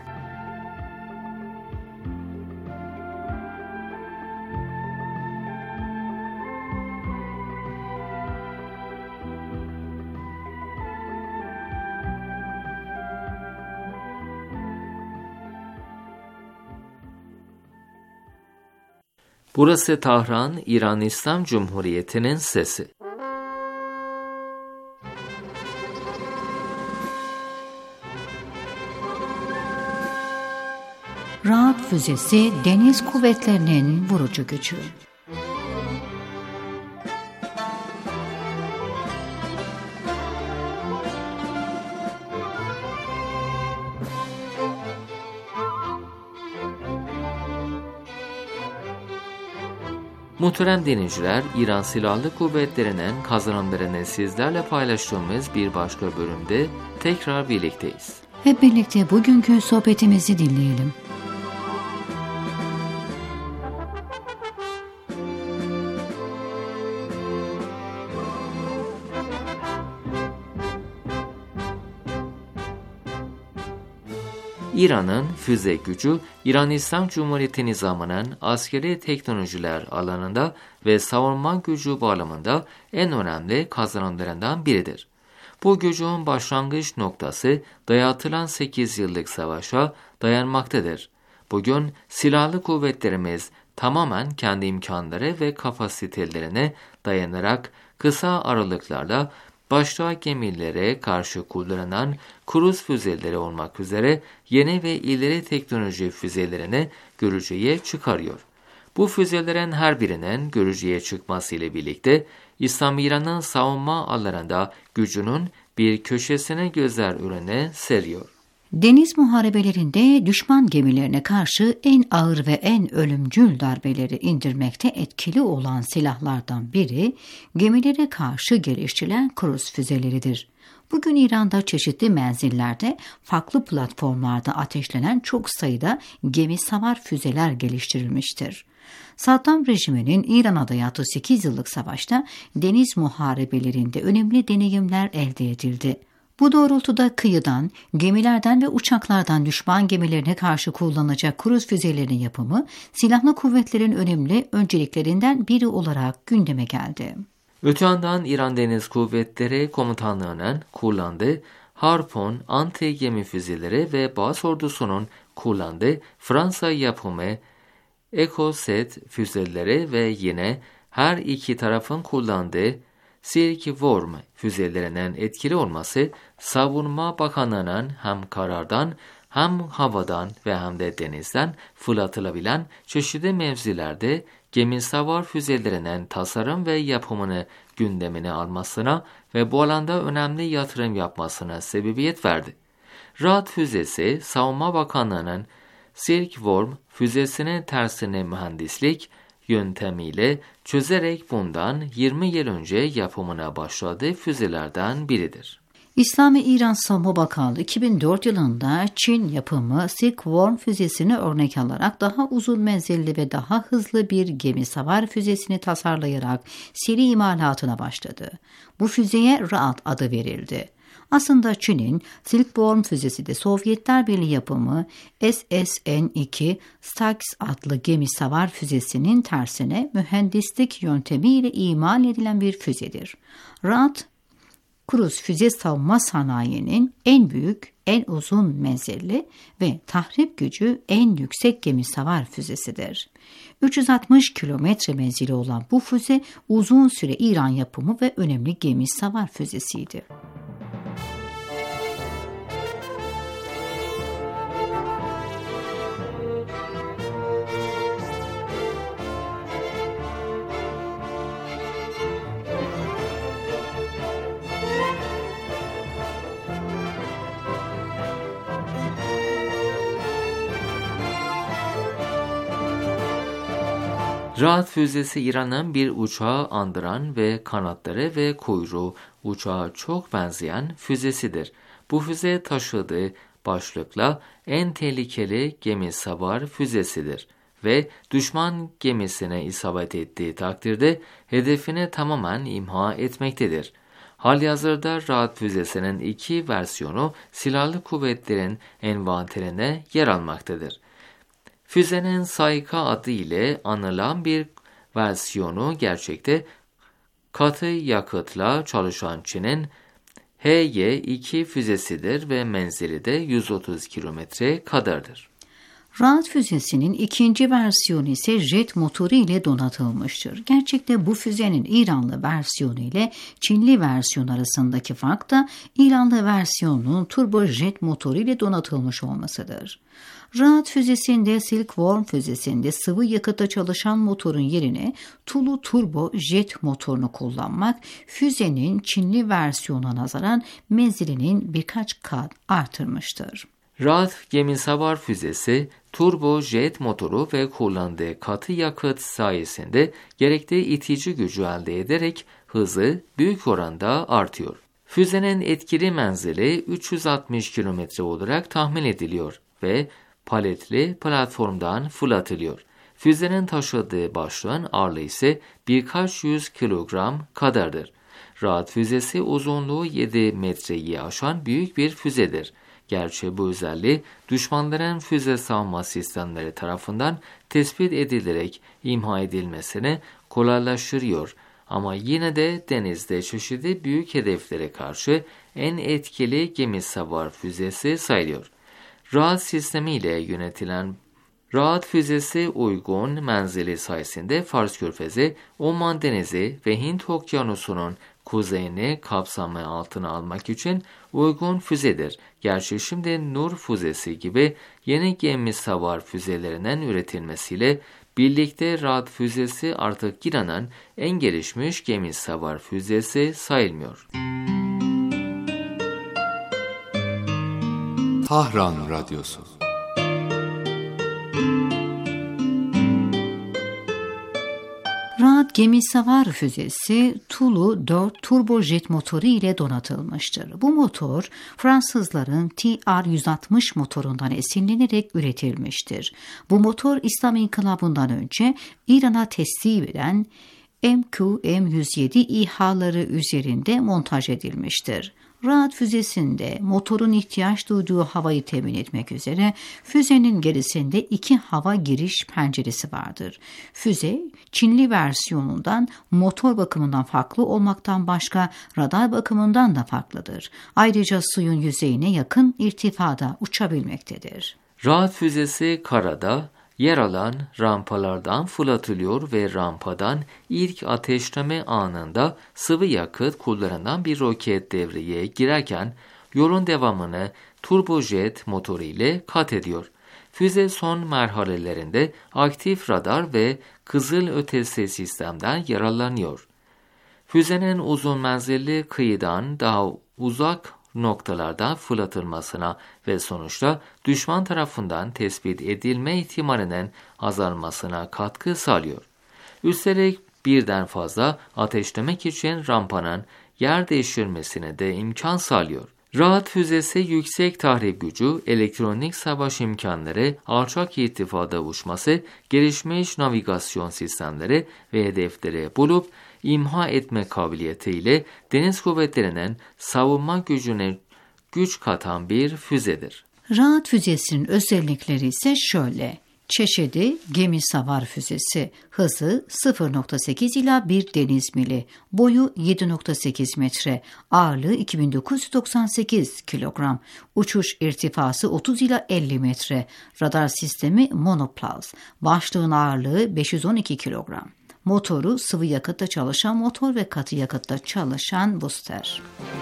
Burası Tahran, İran İslam Cumhuriyeti'nin sesi. Rahat füzesi deniz kuvvetlerinin vurucu gücü. Muhterem dinleyiciler, İran Silahlı Kuvvetleri'nin kazanımlarını sizlerle paylaştığımız bir başka bölümde tekrar birlikteyiz. Hep birlikte bugünkü sohbetimizi dinleyelim. İran'ın füze gücü, İran İslam Cumhuriyeti nizamının askeri teknolojiler alanında ve savunma gücü bağlamında en önemli kazanımlarından biridir. Bu gücün başlangıç noktası dayatılan sekiz yıllık savaşa dayanmaktadır. Bugün silahlı kuvvetlerimiz tamamen kendi imkanları ve kapasitelerine dayanarak kısa aralıklarla başta gemilere karşı kullanılan kruz füzeleri olmak üzere yeni ve ileri teknoloji füzelerini görücüye çıkarıyor. Bu füzelerin her birinin görücüye çıkması ile birlikte İslam İran'ın savunma alanında gücünün bir köşesine gözler önüne seriyor. Deniz muharebelerinde düşman gemilerine karşı en ağır ve en ölümcül darbeleri indirmekte etkili olan silahlardan biri, gemilere karşı geliştirilen kruz füzeleridir. Bugün İran'da çeşitli menzillerde, farklı platformlarda ateşlenen çok sayıda gemi savar füzeler geliştirilmiştir. Saddam rejiminin İran'a dayattığı sekiz yıllık savaşta deniz muharebelerinde önemli deneyimler elde edildi. Bu doğrultuda kıyıdan, gemilerden ve uçaklardan düşman gemilerine karşı kullanılacak kruz füzelerinin yapımı, silahlı kuvvetlerin önemli önceliklerinden biri olarak gündeme geldi. Öte yandan İran Deniz Kuvvetleri Komutanlığı'nın kullandığı Harpoon anti-gemi füzeleri ve Bas ordusunun kullandığı Fransa yapımı Ecoset füzeleri ve yine her iki tarafın kullandığı Silkworm füzelerinin etkili olması, Savunma Bakanlığı'nın hem karardan hem havadan ve hem de denizden fırlatılabilen çeşitli mevzilerde gemi savar füzelerinin tasarım ve yapımını gündemine almasına ve bu alanda önemli yatırım yapmasına sebebiyet verdi. Rahat füzesi, Savunma Bakanlığı'nın Silkworm füzesinin tersine mühendislik yöntemiyle çözerek bundan yirmi yıl önce yapımına başladığı füzelerden biridir. İslami İran Savunma Bakanlığı iki bin dört yılında Çin yapımı Silkworm füzesini örnek alarak daha uzun menzilli ve daha hızlı bir gemi savar füzesini tasarlayarak seri imalatına başladı. Bu füzeye Rahat adı verildi. Aslında Çin'in Silkworm füzesi de Sovyetler Birliği yapımı S S N iki Stax adlı gemi savar füzesinin tersine mühendislik yöntemiyle imal edilen bir füzedir. Rahat, kruz füze savunma sanayinin en büyük, en uzun menzilli ve tahrip gücü en yüksek gemi savar füzesidir. üç yüz altmış kilometre menzili olan bu füze uzun süre İran yapımı ve önemli gemi savar füzesiydi. Rahat füzesi İran'ın bir uçağı andıran ve kanatları ve kuyruğu uçağa çok benzeyen füzesidir. Bu füze taşıdığı başlıkla en tehlikeli gemi savar füzesidir ve düşman gemisine isabet ettiği takdirde hedefini tamamen imha etmektedir. Halyazırda Rahat füzesinin iki versiyonu silahlı kuvvetlerin envanterine yer almaktadır. Füzenin Sayka adı ile anılan bir versiyonu gerçekte katı yakıtla çalışan Çin'in H Y iki füzesidir ve menzili de yüz otuz kilometre kadardır. Rahat füzesinin ikinci versiyonu ise jet motoru ile donatılmıştır. Gerçekte bu füzenin İranlı versiyonu ile Çinli versiyon arasındaki fark da İranlı versiyonunun turbojet motoru ile donatılmış olmasıdır. Rahat füzesinde Silkworm füzesinde sıvı yakıtta çalışan motorun yerine Tulu turbo jet motorunu kullanmak füzenin Çinli versiyonuna nazaran menzilinin birkaç kat artırmıştır. Rahat gemisavar füzesi turbo jet motoru ve kullandığı katı yakıt sayesinde gerekli itici gücü elde ederek hızı büyük oranda artıyor. Füzenin etkili menzili üç yüz altmış kilometre olarak tahmin ediliyor ve paletli platformdan fırlatılıyor. Füzenin taşıdığı başlığın ağırlığı ise birkaç yüz kilogram kadardır. Rahat füzesi uzunluğu yedi metreyi aşan büyük bir füzedir. Gerçi bu özelliği düşmanların füze savunma sistemleri tarafından tespit edilerek imha edilmesini kolaylaştırıyor. Ama yine de denizde çeşitli büyük hedeflere karşı en etkili gemisavar füzesi sayılıyor. Rahat sistemiyle yönetilen Rahat füzesi uygun menzili sayesinde Fars Körfezi, Oman Denizi ve Hint Okyanusu'nun kuzeyini kapsamı altına almak için uygun füzedir. Gerçi şimdi Nur füzesi gibi yeni gemisavar füzelerinin üretilmesiyle birlikte Rahat füzesi artık İran'ın en gelişmiş gemisavar füzesi sayılmıyor. Tahran Radyosu. Rahat gemisavar füzesi Tulu dört turbojet motoru ile donatılmıştır. Bu motor Fransızların T R yüz altmış motorundan esinlenerek üretilmiştir. Bu motor İslam İnkılabı'ndan önce İran'a teslim eden M Q M yüz yedi İHA'ları üzerinde montaj edilmiştir. Rahat füzesinde motorun ihtiyaç duyduğu havayı temin etmek üzere füzenin gerisinde iki hava giriş penceresi vardır. Füze, Çinli versiyonundan motor bakımından farklı olmaktan başka radar bakımından da farklıdır. Ayrıca suyun yüzeyine yakın irtifada uçabilmektedir. Rahat füzesi karada yer alan rampalardan fırlatılıyor ve rampadan ilk ateşleme anında sıvı yakıt kullanan bir roket devreye girerken yolun devamını turbojet motoru ile kat ediyor. Füze son merhalelerinde aktif radar ve kızıl ötesi sistemden yararlanıyor. Füzenin uzun menzilli kıyıdan daha uzak noktalarda fırlatılmasına ve sonuçta düşman tarafından tespit edilme ihtimalinin azalmasına katkı sağlıyor. Üstelik birden fazla ateşlemek için rampanın yer değiştirmesine de imkan sağlıyor. Rahat füzesi yüksek tahrip gücü, elektronik savaş imkanları, alçak irtifada uçması, gelişmiş navigasyon sistemleri ve hedefleri bulup imha etme kabiliyetiyle deniz kuvvetlerinin savunma gücüne güç katan bir füzedir. Rahat füzesinin özellikleri ise şöyle. Çeşidi gemisavar füzesi, hızı sıfır nokta sekiz ila bir deniz mili, boyu yedi nokta sekiz metre, ağırlığı iki bin dokuz yüz doksan sekiz kilogram, uçuş irtifası otuz ila elli metre, radar sistemi monoplaz, başlığın ağırlığı beş yüz on iki kilogram, motoru sıvı yakıtta çalışan motor ve katı yakıtta çalışan booster.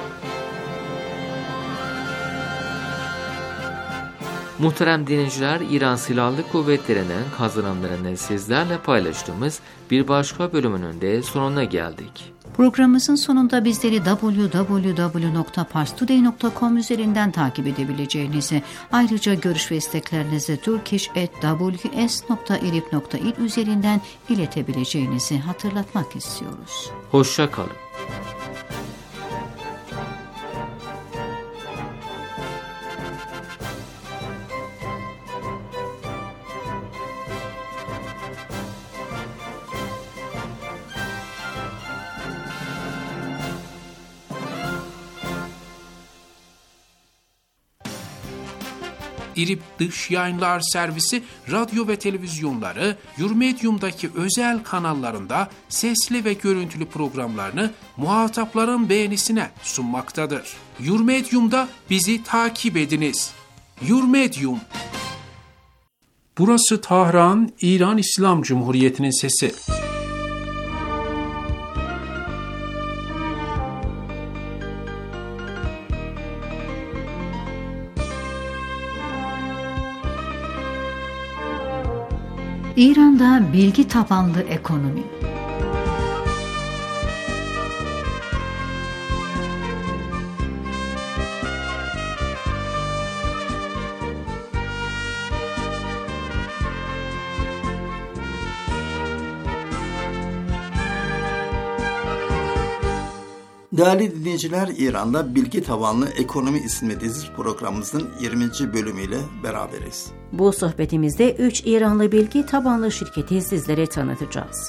Muhterem dinleyiciler, İran Silahlı Kuvvetleri'nin kazanımlarını sizlerle paylaştığımız bir başka bölümünün de sonuna geldik. Programımızın sonunda bizleri double-u double-u double-u nokta pars today nokta com üzerinden takip edebileceğinizi, ayrıca görüş ve isteklerinizi turkish at w s nokta irib nokta il üzerinden iletebileceğinizi hatırlatmak istiyoruz. Hoşça kalın. İrib Dış Yayınlar Servisi radyo ve televizyonları Yurmedyum'daki özel kanallarında sesli ve görüntülü programlarını muhatapların beğenisine sunmaktadır. Yurmedyum'da bizi takip ediniz. Yurmedyum. Burası Tahran, İran İslam Cumhuriyeti'nin sesi. İran'da bilgi tabanlı ekonomi. Değerli dinleyiciler, İran'da Bilgi Tabanlı Ekonomi isimli dizi programımızın yirminci bölümüyle beraberiz. Bu sohbetimizde üç İranlı bilgi tabanlı şirketi sizlere tanıtacağız.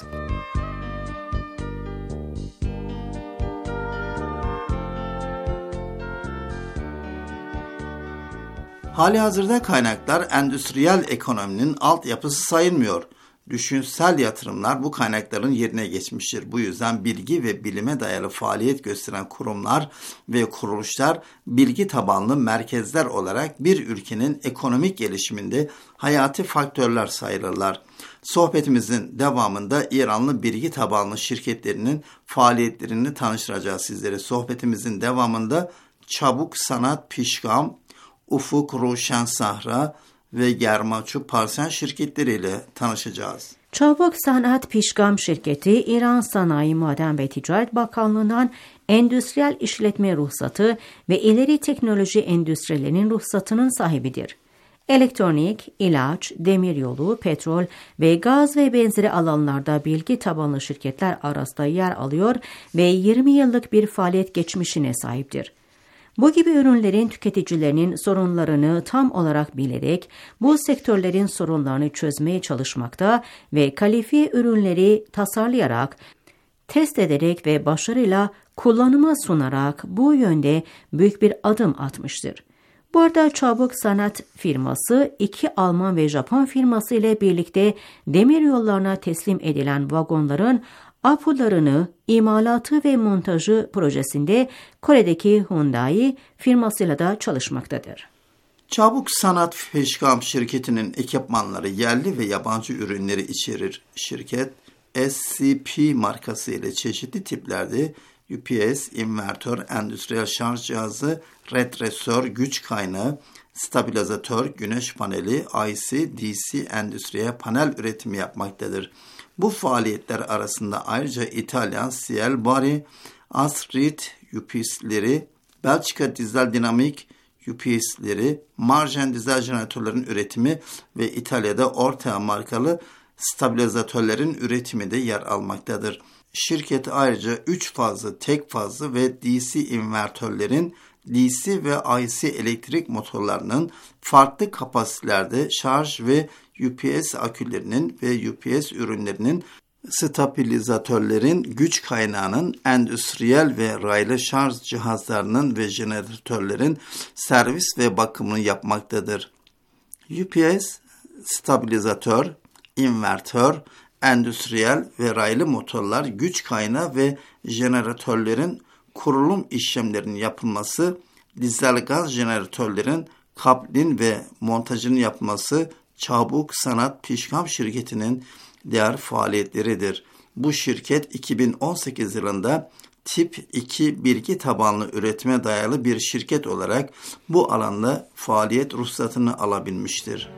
Halihazırda kaynaklar endüstriyel ekonominin altyapısı sayılmıyor. Düşünsel yatırımlar bu kaynakların yerine geçmiştir. Bu yüzden bilgi ve bilime dayalı faaliyet gösteren kurumlar ve kuruluşlar bilgi tabanlı merkezler olarak bir ülkenin ekonomik gelişiminde hayati faktörler sayılırlar. Sohbetimizin devamında İranlı bilgi tabanlı şirketlerinin faaliyetlerini tanıştıracağız sizlere. Sohbetimizin devamında Çabuk Sanat Pişgam, Ufuk Ruşen Sahra ve Germaçu Parsen şirketleriyle tanışacağız. Çabuk Sanat Pişgam şirketi, İran Sanayi, Maden ve Ticaret Bakanlığı'ndan endüstriyel işletme ruhsatı ve ileri teknoloji endüstrilerinin ruhsatının sahibidir. Elektronik, ilaç, demiryolu, petrol ve gaz ve benzeri alanlarda bilgi tabanlı şirketler arasında yer alıyor ve yirmi yıllık bir faaliyet geçmişine sahiptir. Bu gibi ürünlerin tüketicilerinin sorunlarını tam olarak bilerek bu sektörlerin sorunlarını çözmeye çalışmakta ve kalifiye ürünleri tasarlayarak, test ederek ve başarıyla kullanıma sunarak bu yönde büyük bir adım atmıştır. Bu arada Çabuk Sanat firması iki Alman ve Japon firması ile birlikte demir yollarına teslim edilen vagonların apularını, imalatı ve montajı projesinde Kore'deki Hyundai firmasıyla da çalışmaktadır. Çabuk Sanat Pişgam şirketinin ekipmanları yerli ve yabancı ürünleri içerir. Şirket S C P markası ile çeşitli tiplerde U P S, invertör, endüstriyel şarj cihazı, retresör, güç kaynağı, stabilizatör, güneş paneli, I C, D C endüstriye panel üretimi yapmaktadır. Bu faaliyetler arasında ayrıca İtalyan Ciel Bari, Astrid U P S'leri, Belçika Dizel Dinamik U P S'leri, Marjen dizel jeneratörlerin üretimi ve İtalya'da Ortea markalı stabilizatörlerin üretimi de yer almaktadır. Şirket ayrıca üç fazlı, tek fazlı ve D C invertörlerin, D C ve I C elektrik motorlarının farklı kapasitelerde şarj ve U P S akülerinin ve U P S ürünlerinin, stabilizatörlerin, güç kaynağının, endüstriyel ve raylı şarj cihazlarının ve jeneratörlerin servis ve bakımını yapmaktadır. U P S, stabilizatör, invertör, endüstriyel ve raylı motorlar, güç kaynağı ve jeneratörlerin kurulum işlemlerinin yapılması, dizel gaz jeneratörlerin kablin ve montajının yapılması Çabuk Sanat Pişgam şirketinin diğer faaliyetleridir. Bu şirket iki bin on sekiz yılında tip iki bilgi tabanlı üretime dayalı bir şirket olarak bu alanda faaliyet ruhsatını alabilmiştir.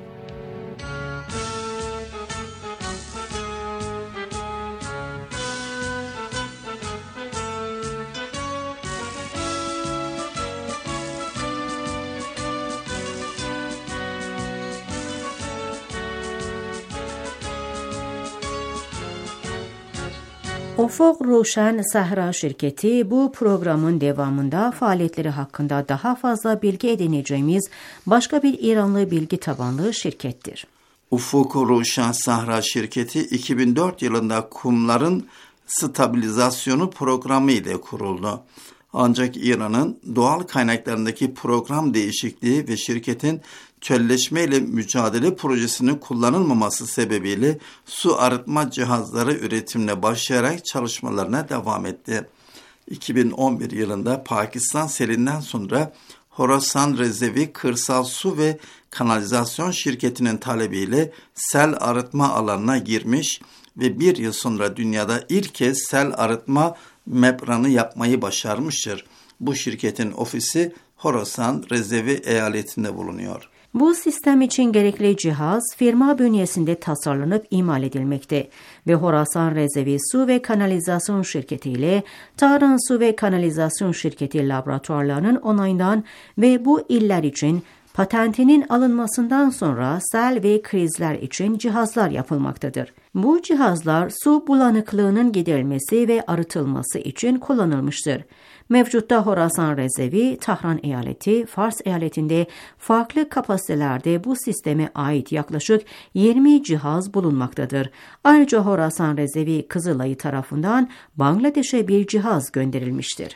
Ufuk Ruşen Sahra şirketi bu programın devamında faaliyetleri hakkında daha fazla bilgi edineceğimiz başka bir İranlı bilgi tabanlı şirkettir. Ufuk Ruşen Sahra şirketi iki bin dört yılında kumların stabilizasyonu programı ile kuruldu. Ancak İran'ın doğal kaynaklarındaki program değişikliği ve şirketin çölleşme ile mücadele projesinin kullanılmaması sebebiyle su arıtma cihazları üretimine başlayarak çalışmalarına devam etti. iki bin on bir yılında Pakistan selinden sonra Horasan Rezevi Kırsal Su ve Kanalizasyon Şirketi'nin talebiyle sel arıtma alanına girmiş ve bir yıl sonra dünyada ilk kez sel arıtma membranı yapmayı başarmıştır. Bu şirketin ofisi Horasan Rezevi eyaletinde bulunuyor. Bu sistem için gerekli cihaz firma bünyesinde tasarlanıp imal edilmekte ve Horasan Rezevi Su ve Kanalizasyon Şirketi ile Tahran Su ve Kanalizasyon Şirketi laboratuvarlarının onayından ve bu iller için patentinin alınmasından sonra sel ve krizler için cihazlar yapılmaktadır. Bu cihazlar su bulanıklığının giderilmesi ve arıtılması için kullanılmıştır. Mevcutta Horasan Rezevi, Tahran eyaleti, Fars eyaletinde farklı kapasitelerde bu sisteme ait yaklaşık yirmi cihaz bulunmaktadır. Ayrıca Horasan Rezevi Kızılayı tarafından Bangladeş'e bir cihaz gönderilmiştir.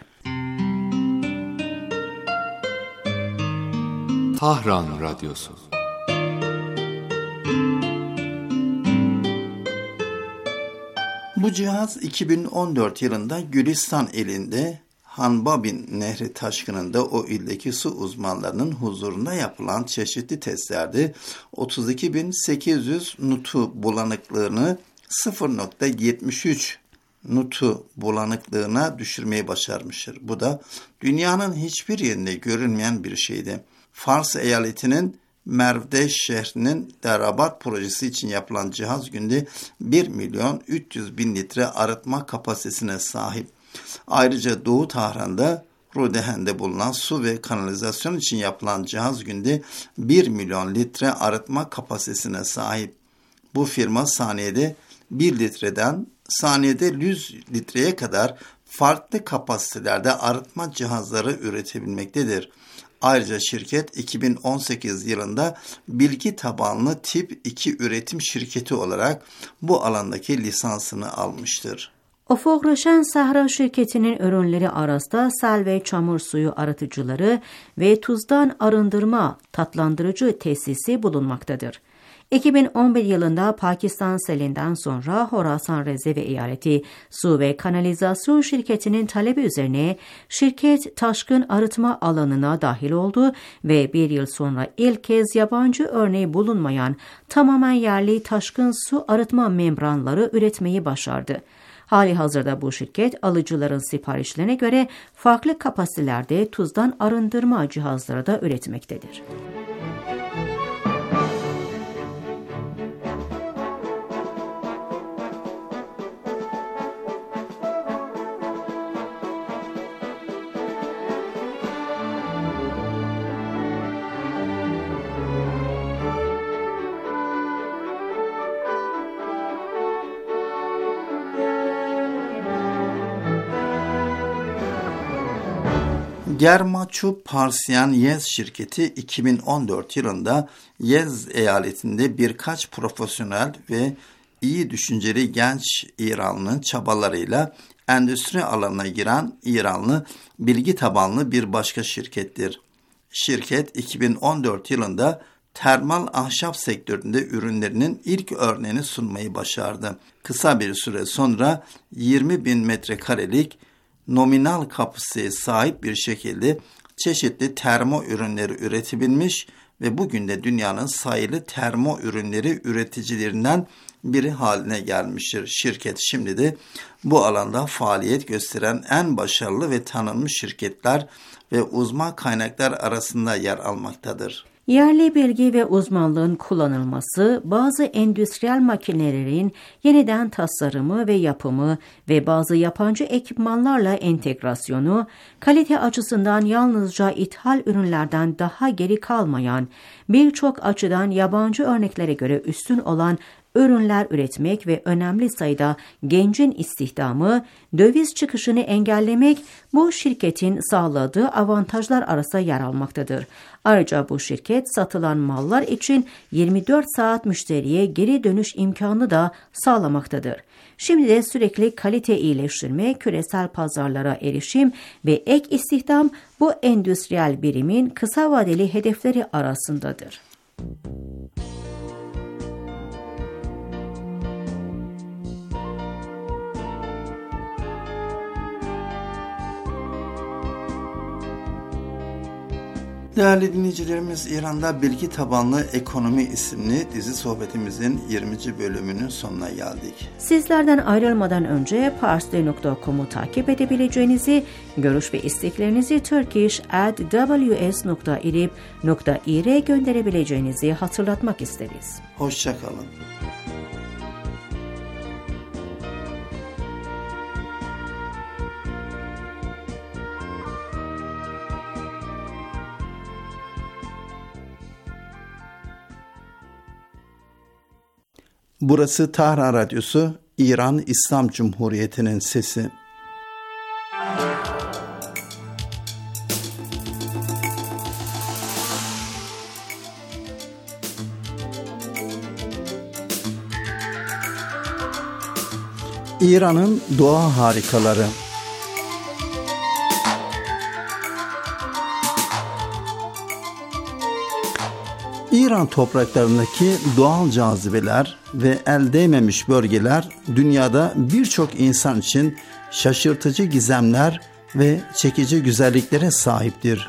Tahran Radyosu. Bu cihaz iki bin on dört yılında Gülistan ilinde Hanbabin Nehri taşkınında o ildeki su uzmanlarının huzurunda yapılan çeşitli testlerde otuz iki bin sekiz yüz nutu bulanıklığını sıfır nokta yetmiş üç nutu bulanıklığına düşürmeyi başarmıştır. Bu da dünyanın hiçbir yerinde görülmeyen bir şeydi. Fars eyaletinin Mervdeş şehrinin Derabat projesi için yapılan cihaz günde bir milyon üç yüz bin litre arıtma kapasitesine sahip. Ayrıca Doğu Tahran'da Rudehen'de bulunan su ve kanalizasyon için yapılan cihaz günde bir milyon litre arıtma kapasitesine sahip. Bu firma saniyede bir litreden saniyede yüz litreye kadar farklı kapasitelerde arıtma cihazları üretebilmektedir. Ayrıca şirket iki bin on sekiz yılında bilgi tabanlı tip iki üretim şirketi olarak bu alandaki lisansını almıştır. Ufuk Roşen Sahra şirketinin ürünleri arasında sel ve çamur suyu arıtıcıları ve tuzdan arındırma tatlandırıcı tesisi bulunmaktadır. iki bin on bir yılında Pakistan selinden sonra Horasan Rezevi eyaleti su ve kanalizasyon şirketinin talebi üzerine şirket taşkın arıtma alanına dahil oldu ve bir yıl sonra ilk kez yabancı örneği bulunmayan tamamen yerli taşkın su arıtma membranları üretmeyi başardı. Hali hazırda bu şirket alıcıların siparişlerine göre farklı kapasitelerde tuzdan arındırma cihazları da üretmektedir. Germaçu Parsiyan Yez şirketi iki bin on dört yılında Yez eyaletinde birkaç profesyonel ve iyi düşünceli genç İranlı çabalarıyla endüstri alanına giren İranlı bilgi tabanlı bir başka şirkettir. Şirket iki bin on dört yılında termal ahşap sektöründe ürünlerinin ilk örneğini sunmayı başardı. Kısa bir süre sonra yirmi bin metrekarelik nominal kapasiteye sahip bir şekilde çeşitli termo ürünleri üretebilmiş ve bugün de dünyanın sayılı termo ürünleri üreticilerinden biri haline gelmiştir. Şirket şimdi de bu alanda faaliyet gösteren en başarılı ve tanınmış şirketler ve uzman kaynaklar arasında yer almaktadır. Yerli bilgi ve uzmanlığın kullanılması, bazı endüstriyel makinelerin yeniden tasarımı ve yapımı ve bazı yabancı ekipmanlarla entegrasyonu, kalite açısından yalnızca ithal ürünlerden daha geri kalmayan, birçok açıdan yabancı örneklere göre üstün olan ürünler üretmek ve önemli sayıda gencin istihdamı, döviz çıkışını engellemek bu şirketin sağladığı avantajlar arasında yer almaktadır. Ayrıca bu şirket satılan mallar için yirmi dört saat müşteriye geri dönüş imkanı da sağlamaktadır. Şimdi de sürekli kalite iyileştirme, küresel pazarlara erişim ve ek istihdam bu endüstriyel birimin kısa vadeli hedefleri arasındadır. Değerli dinleyicilerimiz, İran'da Bilgi Tabanlı Ekonomi isimli dizi sohbetimizin yirminci bölümünün sonuna geldik. Sizlerden ayrılmadan önce parsley nokta com'u takip edebileceğinizi, görüş ve isteklerinizi turkish at w s nokta irib nokta i r gönderebileceğinizi hatırlatmak isteriz. Hoşça kalın. Burası Tahran Radyosu, İran İslam Cumhuriyeti'nin sesi. İran'ın doğa harikaları. İran topraklarındaki doğal cazibeler ve el değmemiş bölgeler dünyada birçok insan için şaşırtıcı gizemler ve çekici güzelliklere sahiptir.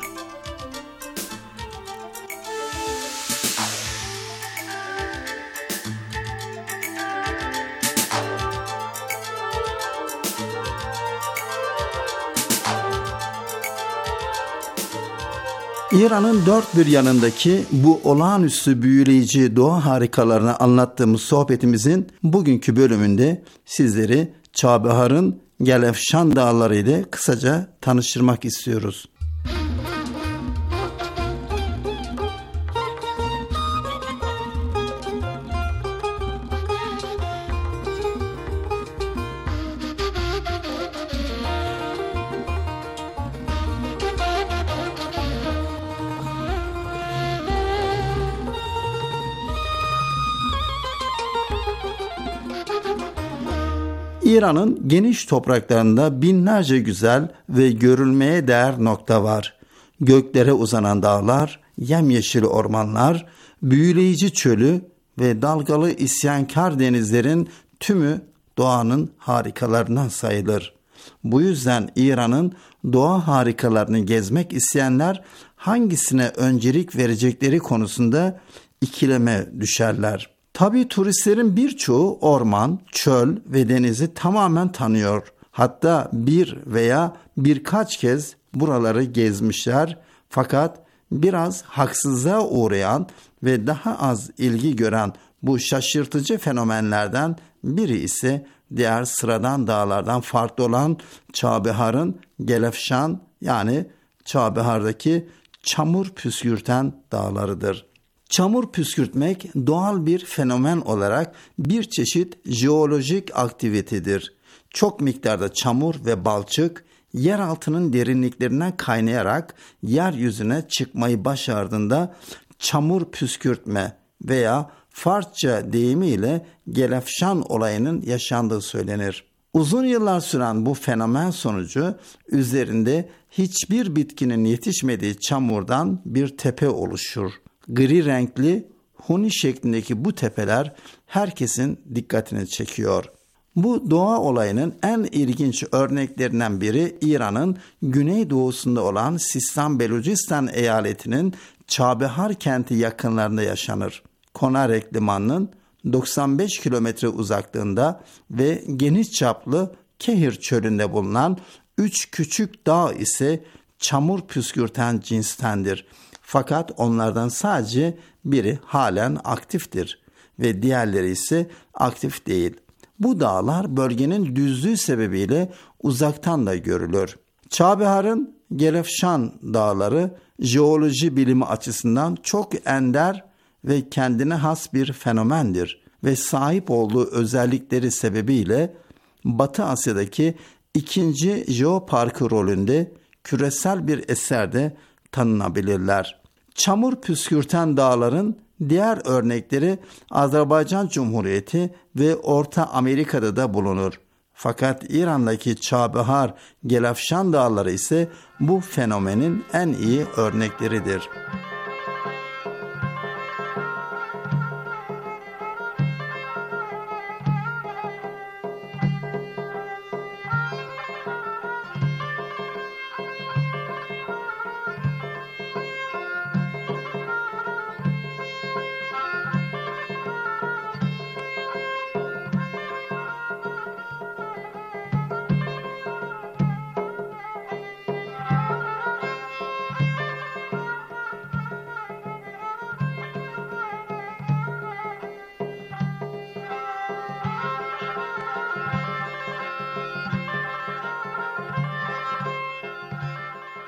İran'ın dört bir yanındaki bu olağanüstü büyüleyici doğa harikalarını anlattığımız sohbetimizin bugünkü bölümünde sizleri Çabehar'ın Gelefşan Dağları ile kısaca tanıştırmak istiyoruz. İran'ın geniş topraklarında binlerce güzel ve görülmeye değer nokta var. Göklere uzanan dağlar, yemyeşil ormanlar, büyüleyici çölü ve dalgalı isyankar denizlerin tümü doğanın harikalarından sayılır. Bu yüzden İran'ın doğa harikalarını gezmek isteyenler hangisine öncelik verecekleri konusunda ikileme düşerler. Tabii turistlerin birçoğu orman, çöl ve denizi tamamen tanıyor. Hatta bir veya birkaç kez buraları gezmişler. Fakat biraz haksızlığa uğrayan ve daha az ilgi gören bu şaşırtıcı fenomenlerden biri ise diğer sıradan dağlardan farklı olan Çabehar'ın Gelefşan, yani Çabehar'daki çamur püskürten dağlarıdır. Çamur püskürtmek doğal bir fenomen olarak bir çeşit jeolojik aktivitedir. Çok miktarda çamur ve balçık yer altının derinliklerinden kaynayarak yeryüzüne çıkmayı başardığında çamur püskürtme veya Farsça deyimiyle Gelefşan olayının yaşandığı söylenir. Uzun yıllar süren bu fenomen sonucu üzerinde hiçbir bitkinin yetişmediği çamurdan bir tepe oluşur. Gri renkli, huni şeklindeki bu tepeler herkesin dikkatini çekiyor. Bu doğa olayının en ilginç örneklerinden biri İran'ın güneydoğusunda olan Sistan-Belucistan eyaletinin Çabehar kenti yakınlarında yaşanır. Konarek Limanı'nın doksan beş kilometre uzaklığında ve geniş çaplı Kehir çölünde bulunan üç küçük dağ ise çamur püskürten cinstendir. Fakat onlardan sadece biri halen aktiftir ve diğerleri ise aktif değil. Bu dağlar bölgenin düzlüğü sebebiyle uzaktan da görülür. Çabehar'ın Gelefşan dağları jeoloji bilimi açısından çok ender ve kendine has bir fenomendir ve sahip olduğu özellikleri sebebiyle Batı Asya'daki ikinci jeoparkı rolünde küresel bir eserde tanınabilirler. Çamur püskürten dağların diğer örnekleri Azerbaycan Cumhuriyeti ve Orta Amerika'da da bulunur. Fakat İran'daki Çabehar, Gelefşan dağları ise bu fenomenin en iyi örnekleridir.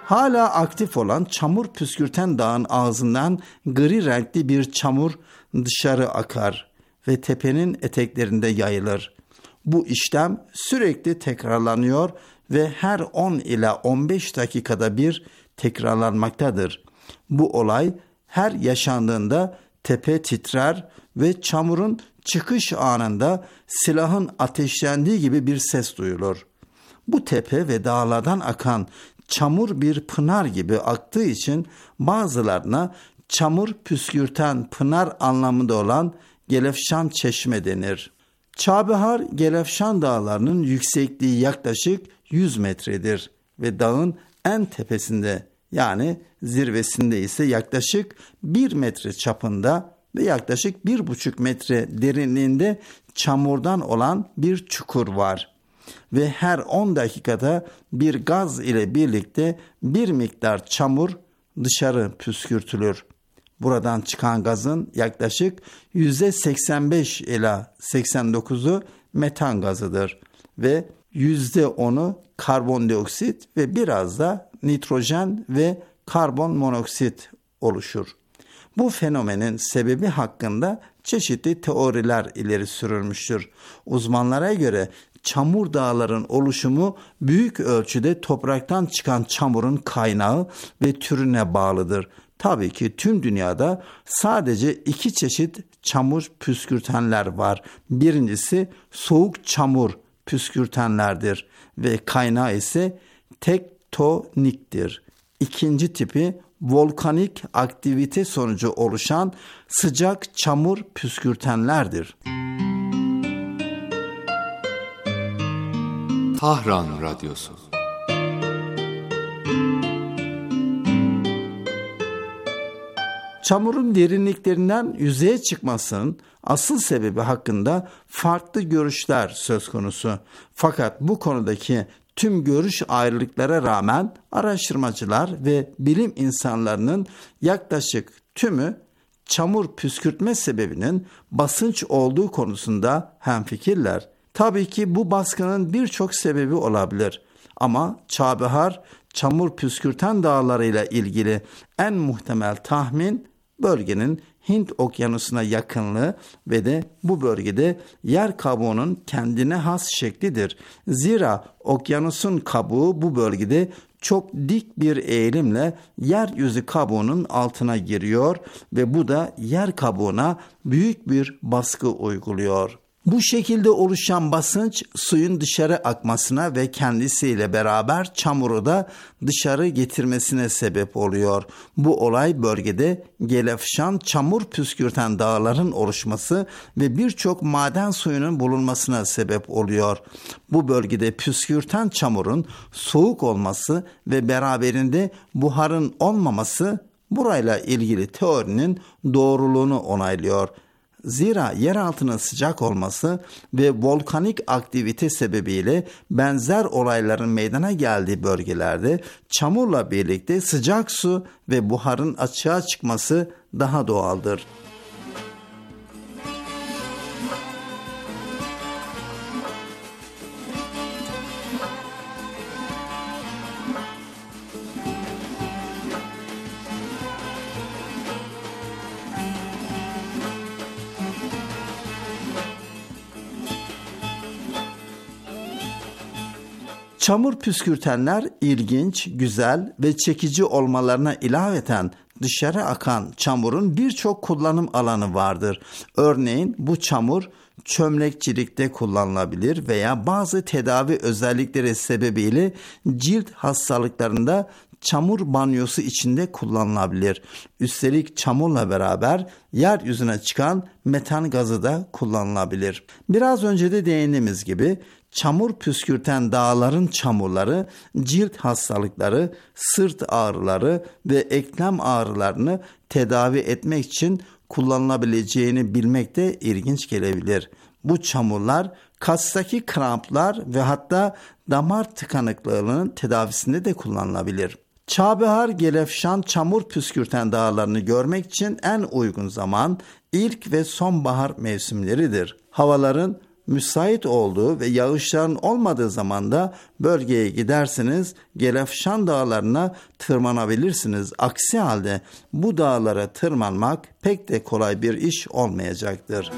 Hala aktif olan çamur püskürten dağın ağzından gri renkli bir çamur dışarı akar ve tepenin eteklerinde yayılır. Bu işlem sürekli tekrarlanıyor ve her on ila on beş dakikada bir tekrarlanmaktadır. Bu olay her yaşandığında tepe titrer ve çamurun çıkış anında silahın ateşlendiği gibi bir ses duyulur. Bu tepe ve dağlardan akan çamur bir pınar gibi aktığı için bazılarına çamur püskürten pınar anlamında olan Gelefşan Çeşme denir. Çağbehar Gelefşan dağlarının yüksekliği yaklaşık yüz metredir ve dağın en tepesinde yani zirvesinde ise yaklaşık bir metre çapında ve yaklaşık bir buçuk metre derinliğinde çamurdan olan bir çukur var. Ve her on dakikada bir gaz ile birlikte bir miktar çamur dışarı püskürtülür. Buradan çıkan gazın yaklaşık yüzde seksen beş ila seksen dokuzu metan gazıdır ve yüzde onu karbondioksit ve biraz da nitrojen ve karbon monoksit oluşur. Bu fenomenin sebebi hakkında çeşitli teoriler ileri sürülmüştür. Uzmanlara göre çamur dağların oluşumu büyük ölçüde topraktan çıkan çamurun kaynağı ve türüne bağlıdır. Tabii ki tüm dünyada sadece iki çeşit çamur püskürtenler var. Birincisi soğuk çamur püskürtenlerdir ve kaynağı ise tektoniktir. İkinci tipi volkanik aktivite sonucu oluşan sıcak çamur püskürtenlerdir. Tahran Radyosu. Çamurun derinliklerinden yüzeye çıkmasının asıl sebebi hakkında farklı görüşler söz konusu. Fakat bu konudaki tüm görüş ayrılıklara rağmen araştırmacılar ve bilim insanlarının yaklaşık tümü çamur püskürtme sebebinin basınç olduğu konusunda hemfikirler. Tabii ki bu baskının birçok sebebi olabilir ama Çağbehar çamur püskürten dağlarıyla ilgili en muhtemel tahmin bölgenin Hint Okyanusu'na yakınlığı ve de bu bölgede yer kabuğunun kendine has şeklidir. Zira okyanusun kabuğu bu bölgede çok dik bir eğilimle yeryüzü kabuğunun altına giriyor ve bu da yer kabuğuna büyük bir baskı uyguluyor. Bu şekilde oluşan basınç suyun dışarı akmasına ve kendisiyle beraber çamuru da dışarı getirmesine sebep oluyor. Bu olay bölgede Gelefşan çamur püskürten dağların oluşması ve birçok maden suyunun bulunmasına sebep oluyor. Bu bölgede püskürten çamurun soğuk olması ve beraberinde buharın olmaması burayla ilgili teorinin doğruluğunu onaylıyor. Zira yer altının sıcak olması ve volkanik aktivite sebebiyle benzer olayların meydana geldiği bölgelerde çamurla birlikte sıcak su ve buharın açığa çıkması daha doğaldır. Çamur püskürtenler ilginç, güzel ve çekici olmalarına ilaveten dışarı akan çamurun birçok kullanım alanı vardır. Örneğin bu çamur çömlekçilikte kullanılabilir veya bazı tedavi özellikleri sebebiyle cilt hastalıklarında çamur banyosu içinde kullanılabilir. Üstelik çamurla beraber yeryüzüne çıkan metan gazı da kullanılabilir. Biraz önce de değindiğimiz gibi çamur püskürten dağların çamurları cilt hastalıkları, sırt ağrıları ve eklem ağrılarını tedavi etmek için kullanılabileceğini bilmek de ilginç gelebilir. Bu çamurlar kastaki kramplar ve hatta damar tıkanıklığının tedavisinde de kullanılabilir. Çağbehar Gelefşan çamur püskürten dağlarını görmek için en uygun zaman ilk ve sonbahar mevsimleridir. Havaların müsait olduğu ve yağışların olmadığı zaman da bölgeye gidersiniz, Gelefşan dağlarına tırmanabilirsiniz. Aksi halde bu dağlara tırmanmak pek de kolay bir iş olmayacaktır.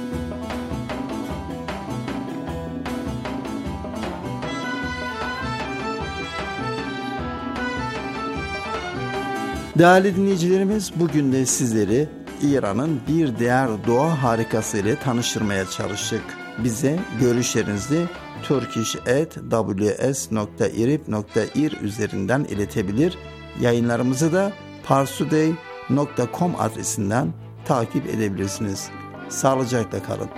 Değerli dinleyicilerimiz, bugün de sizleri İran'ın bir diğer doğa harikası ile tanıştırmaya çalıştık. Bize görüşlerinizi turkish at w s nokta irib nokta ir üzerinden iletebilir. Yayınlarımızı da parstoday nokta com adresinden takip edebilirsiniz. Sağlıcakla kalın.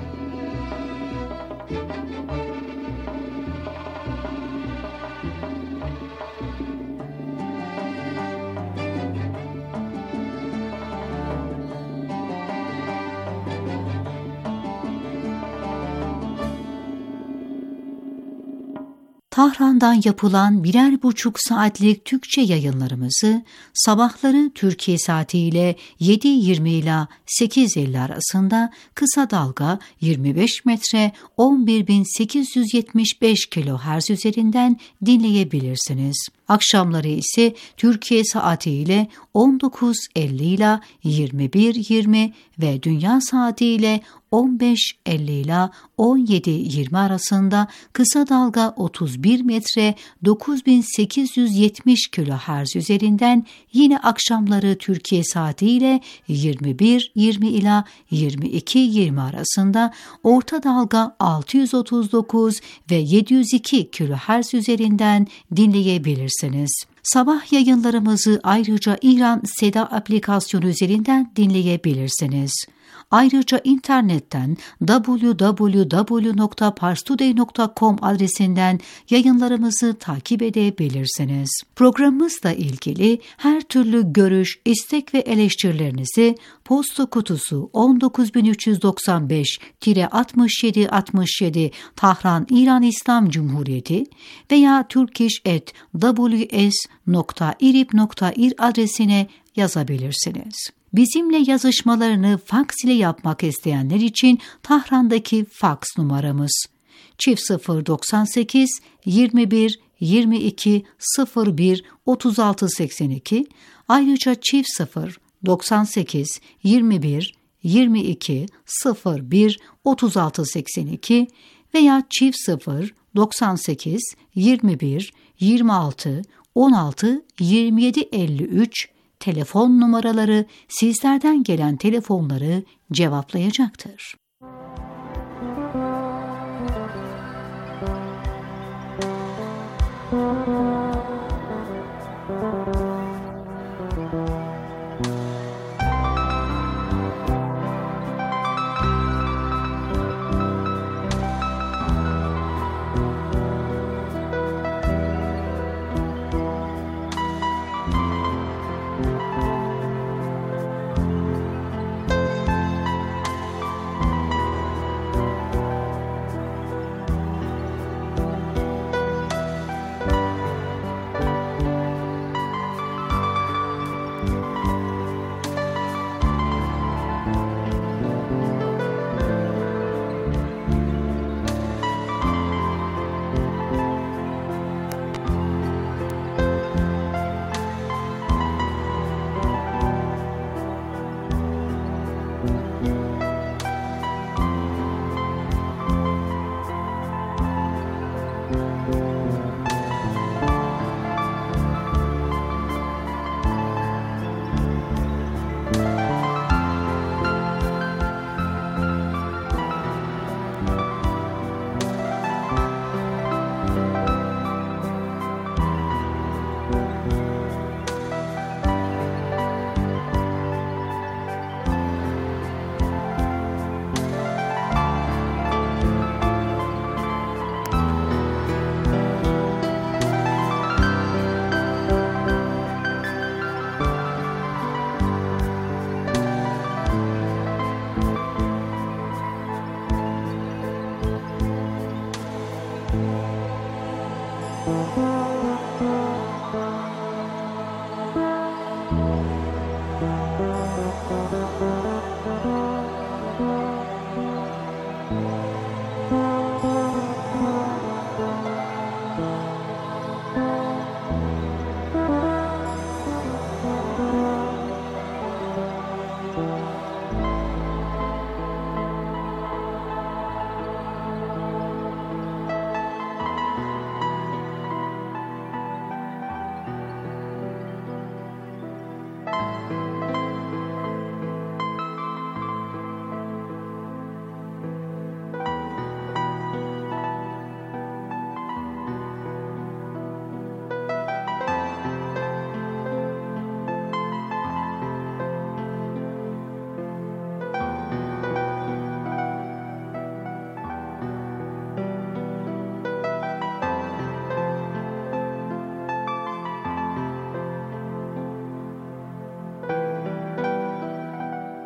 Tahran'dan yapılan birer buçuk saatlik Türkçe yayınlarımızı sabahları Türkiye saatiyle yedi yirmi ila sekiz elli arasında kısa dalga yirmi beş metre on bir bin sekiz yüz yetmiş beş kilohertz üzerinden dinleyebilirsiniz. Akşamları ise Türkiye saatiyle on dokuz elli ila yirmi bir yirmi ve dünya saatiyle on beş elli ila on yedi yirmi arasında kısa dalga otuz bir metre dokuz bin sekiz yüz yetmiş kilohertz üzerinden yine akşamları Türkiye saatiyle yirmi bir yirmi ila yirmi iki yirmi arasında orta dalga altı yüz otuz dokuz ve yedi yüz iki kilohertz üzerinden dinleyebilirsiniz. Sabah yayınlarımızı ayrıca İran Seda aplikasyonu üzerinden dinleyebilirsiniz. Ayrıca internetten double-u double-u double-u nokta parstoday nokta com adresinden yayınlarımızı takip edebilirsiniz. Programımızla ilgili her türlü görüş, istek ve eleştirilerinizi posta kutusu on dokuz bin üç yüz doksan beş altmış yedi altmış yedi Tahran İran İslam Cumhuriyeti veya turkish at w s nokta irib nokta ir adresine yazabilirsiniz. Bizimle yazışmalarını faks ile yapmak isteyenler için Tahran'daki faks numaramız çift sıfır doksan sekiz yirmi bir yirmi iki sıfır bir otuz altı seksen iki, ayrıca çift sıfır doksan sekiz yirmi bir yirmi iki sıfır bir otuz altı seksen iki veya çift sıfır doksan sekiz yirmi bir yirmi altı on altı yirmi yedi elli üç telefon numaraları sizlerden gelen telefonları cevaplayacaktır.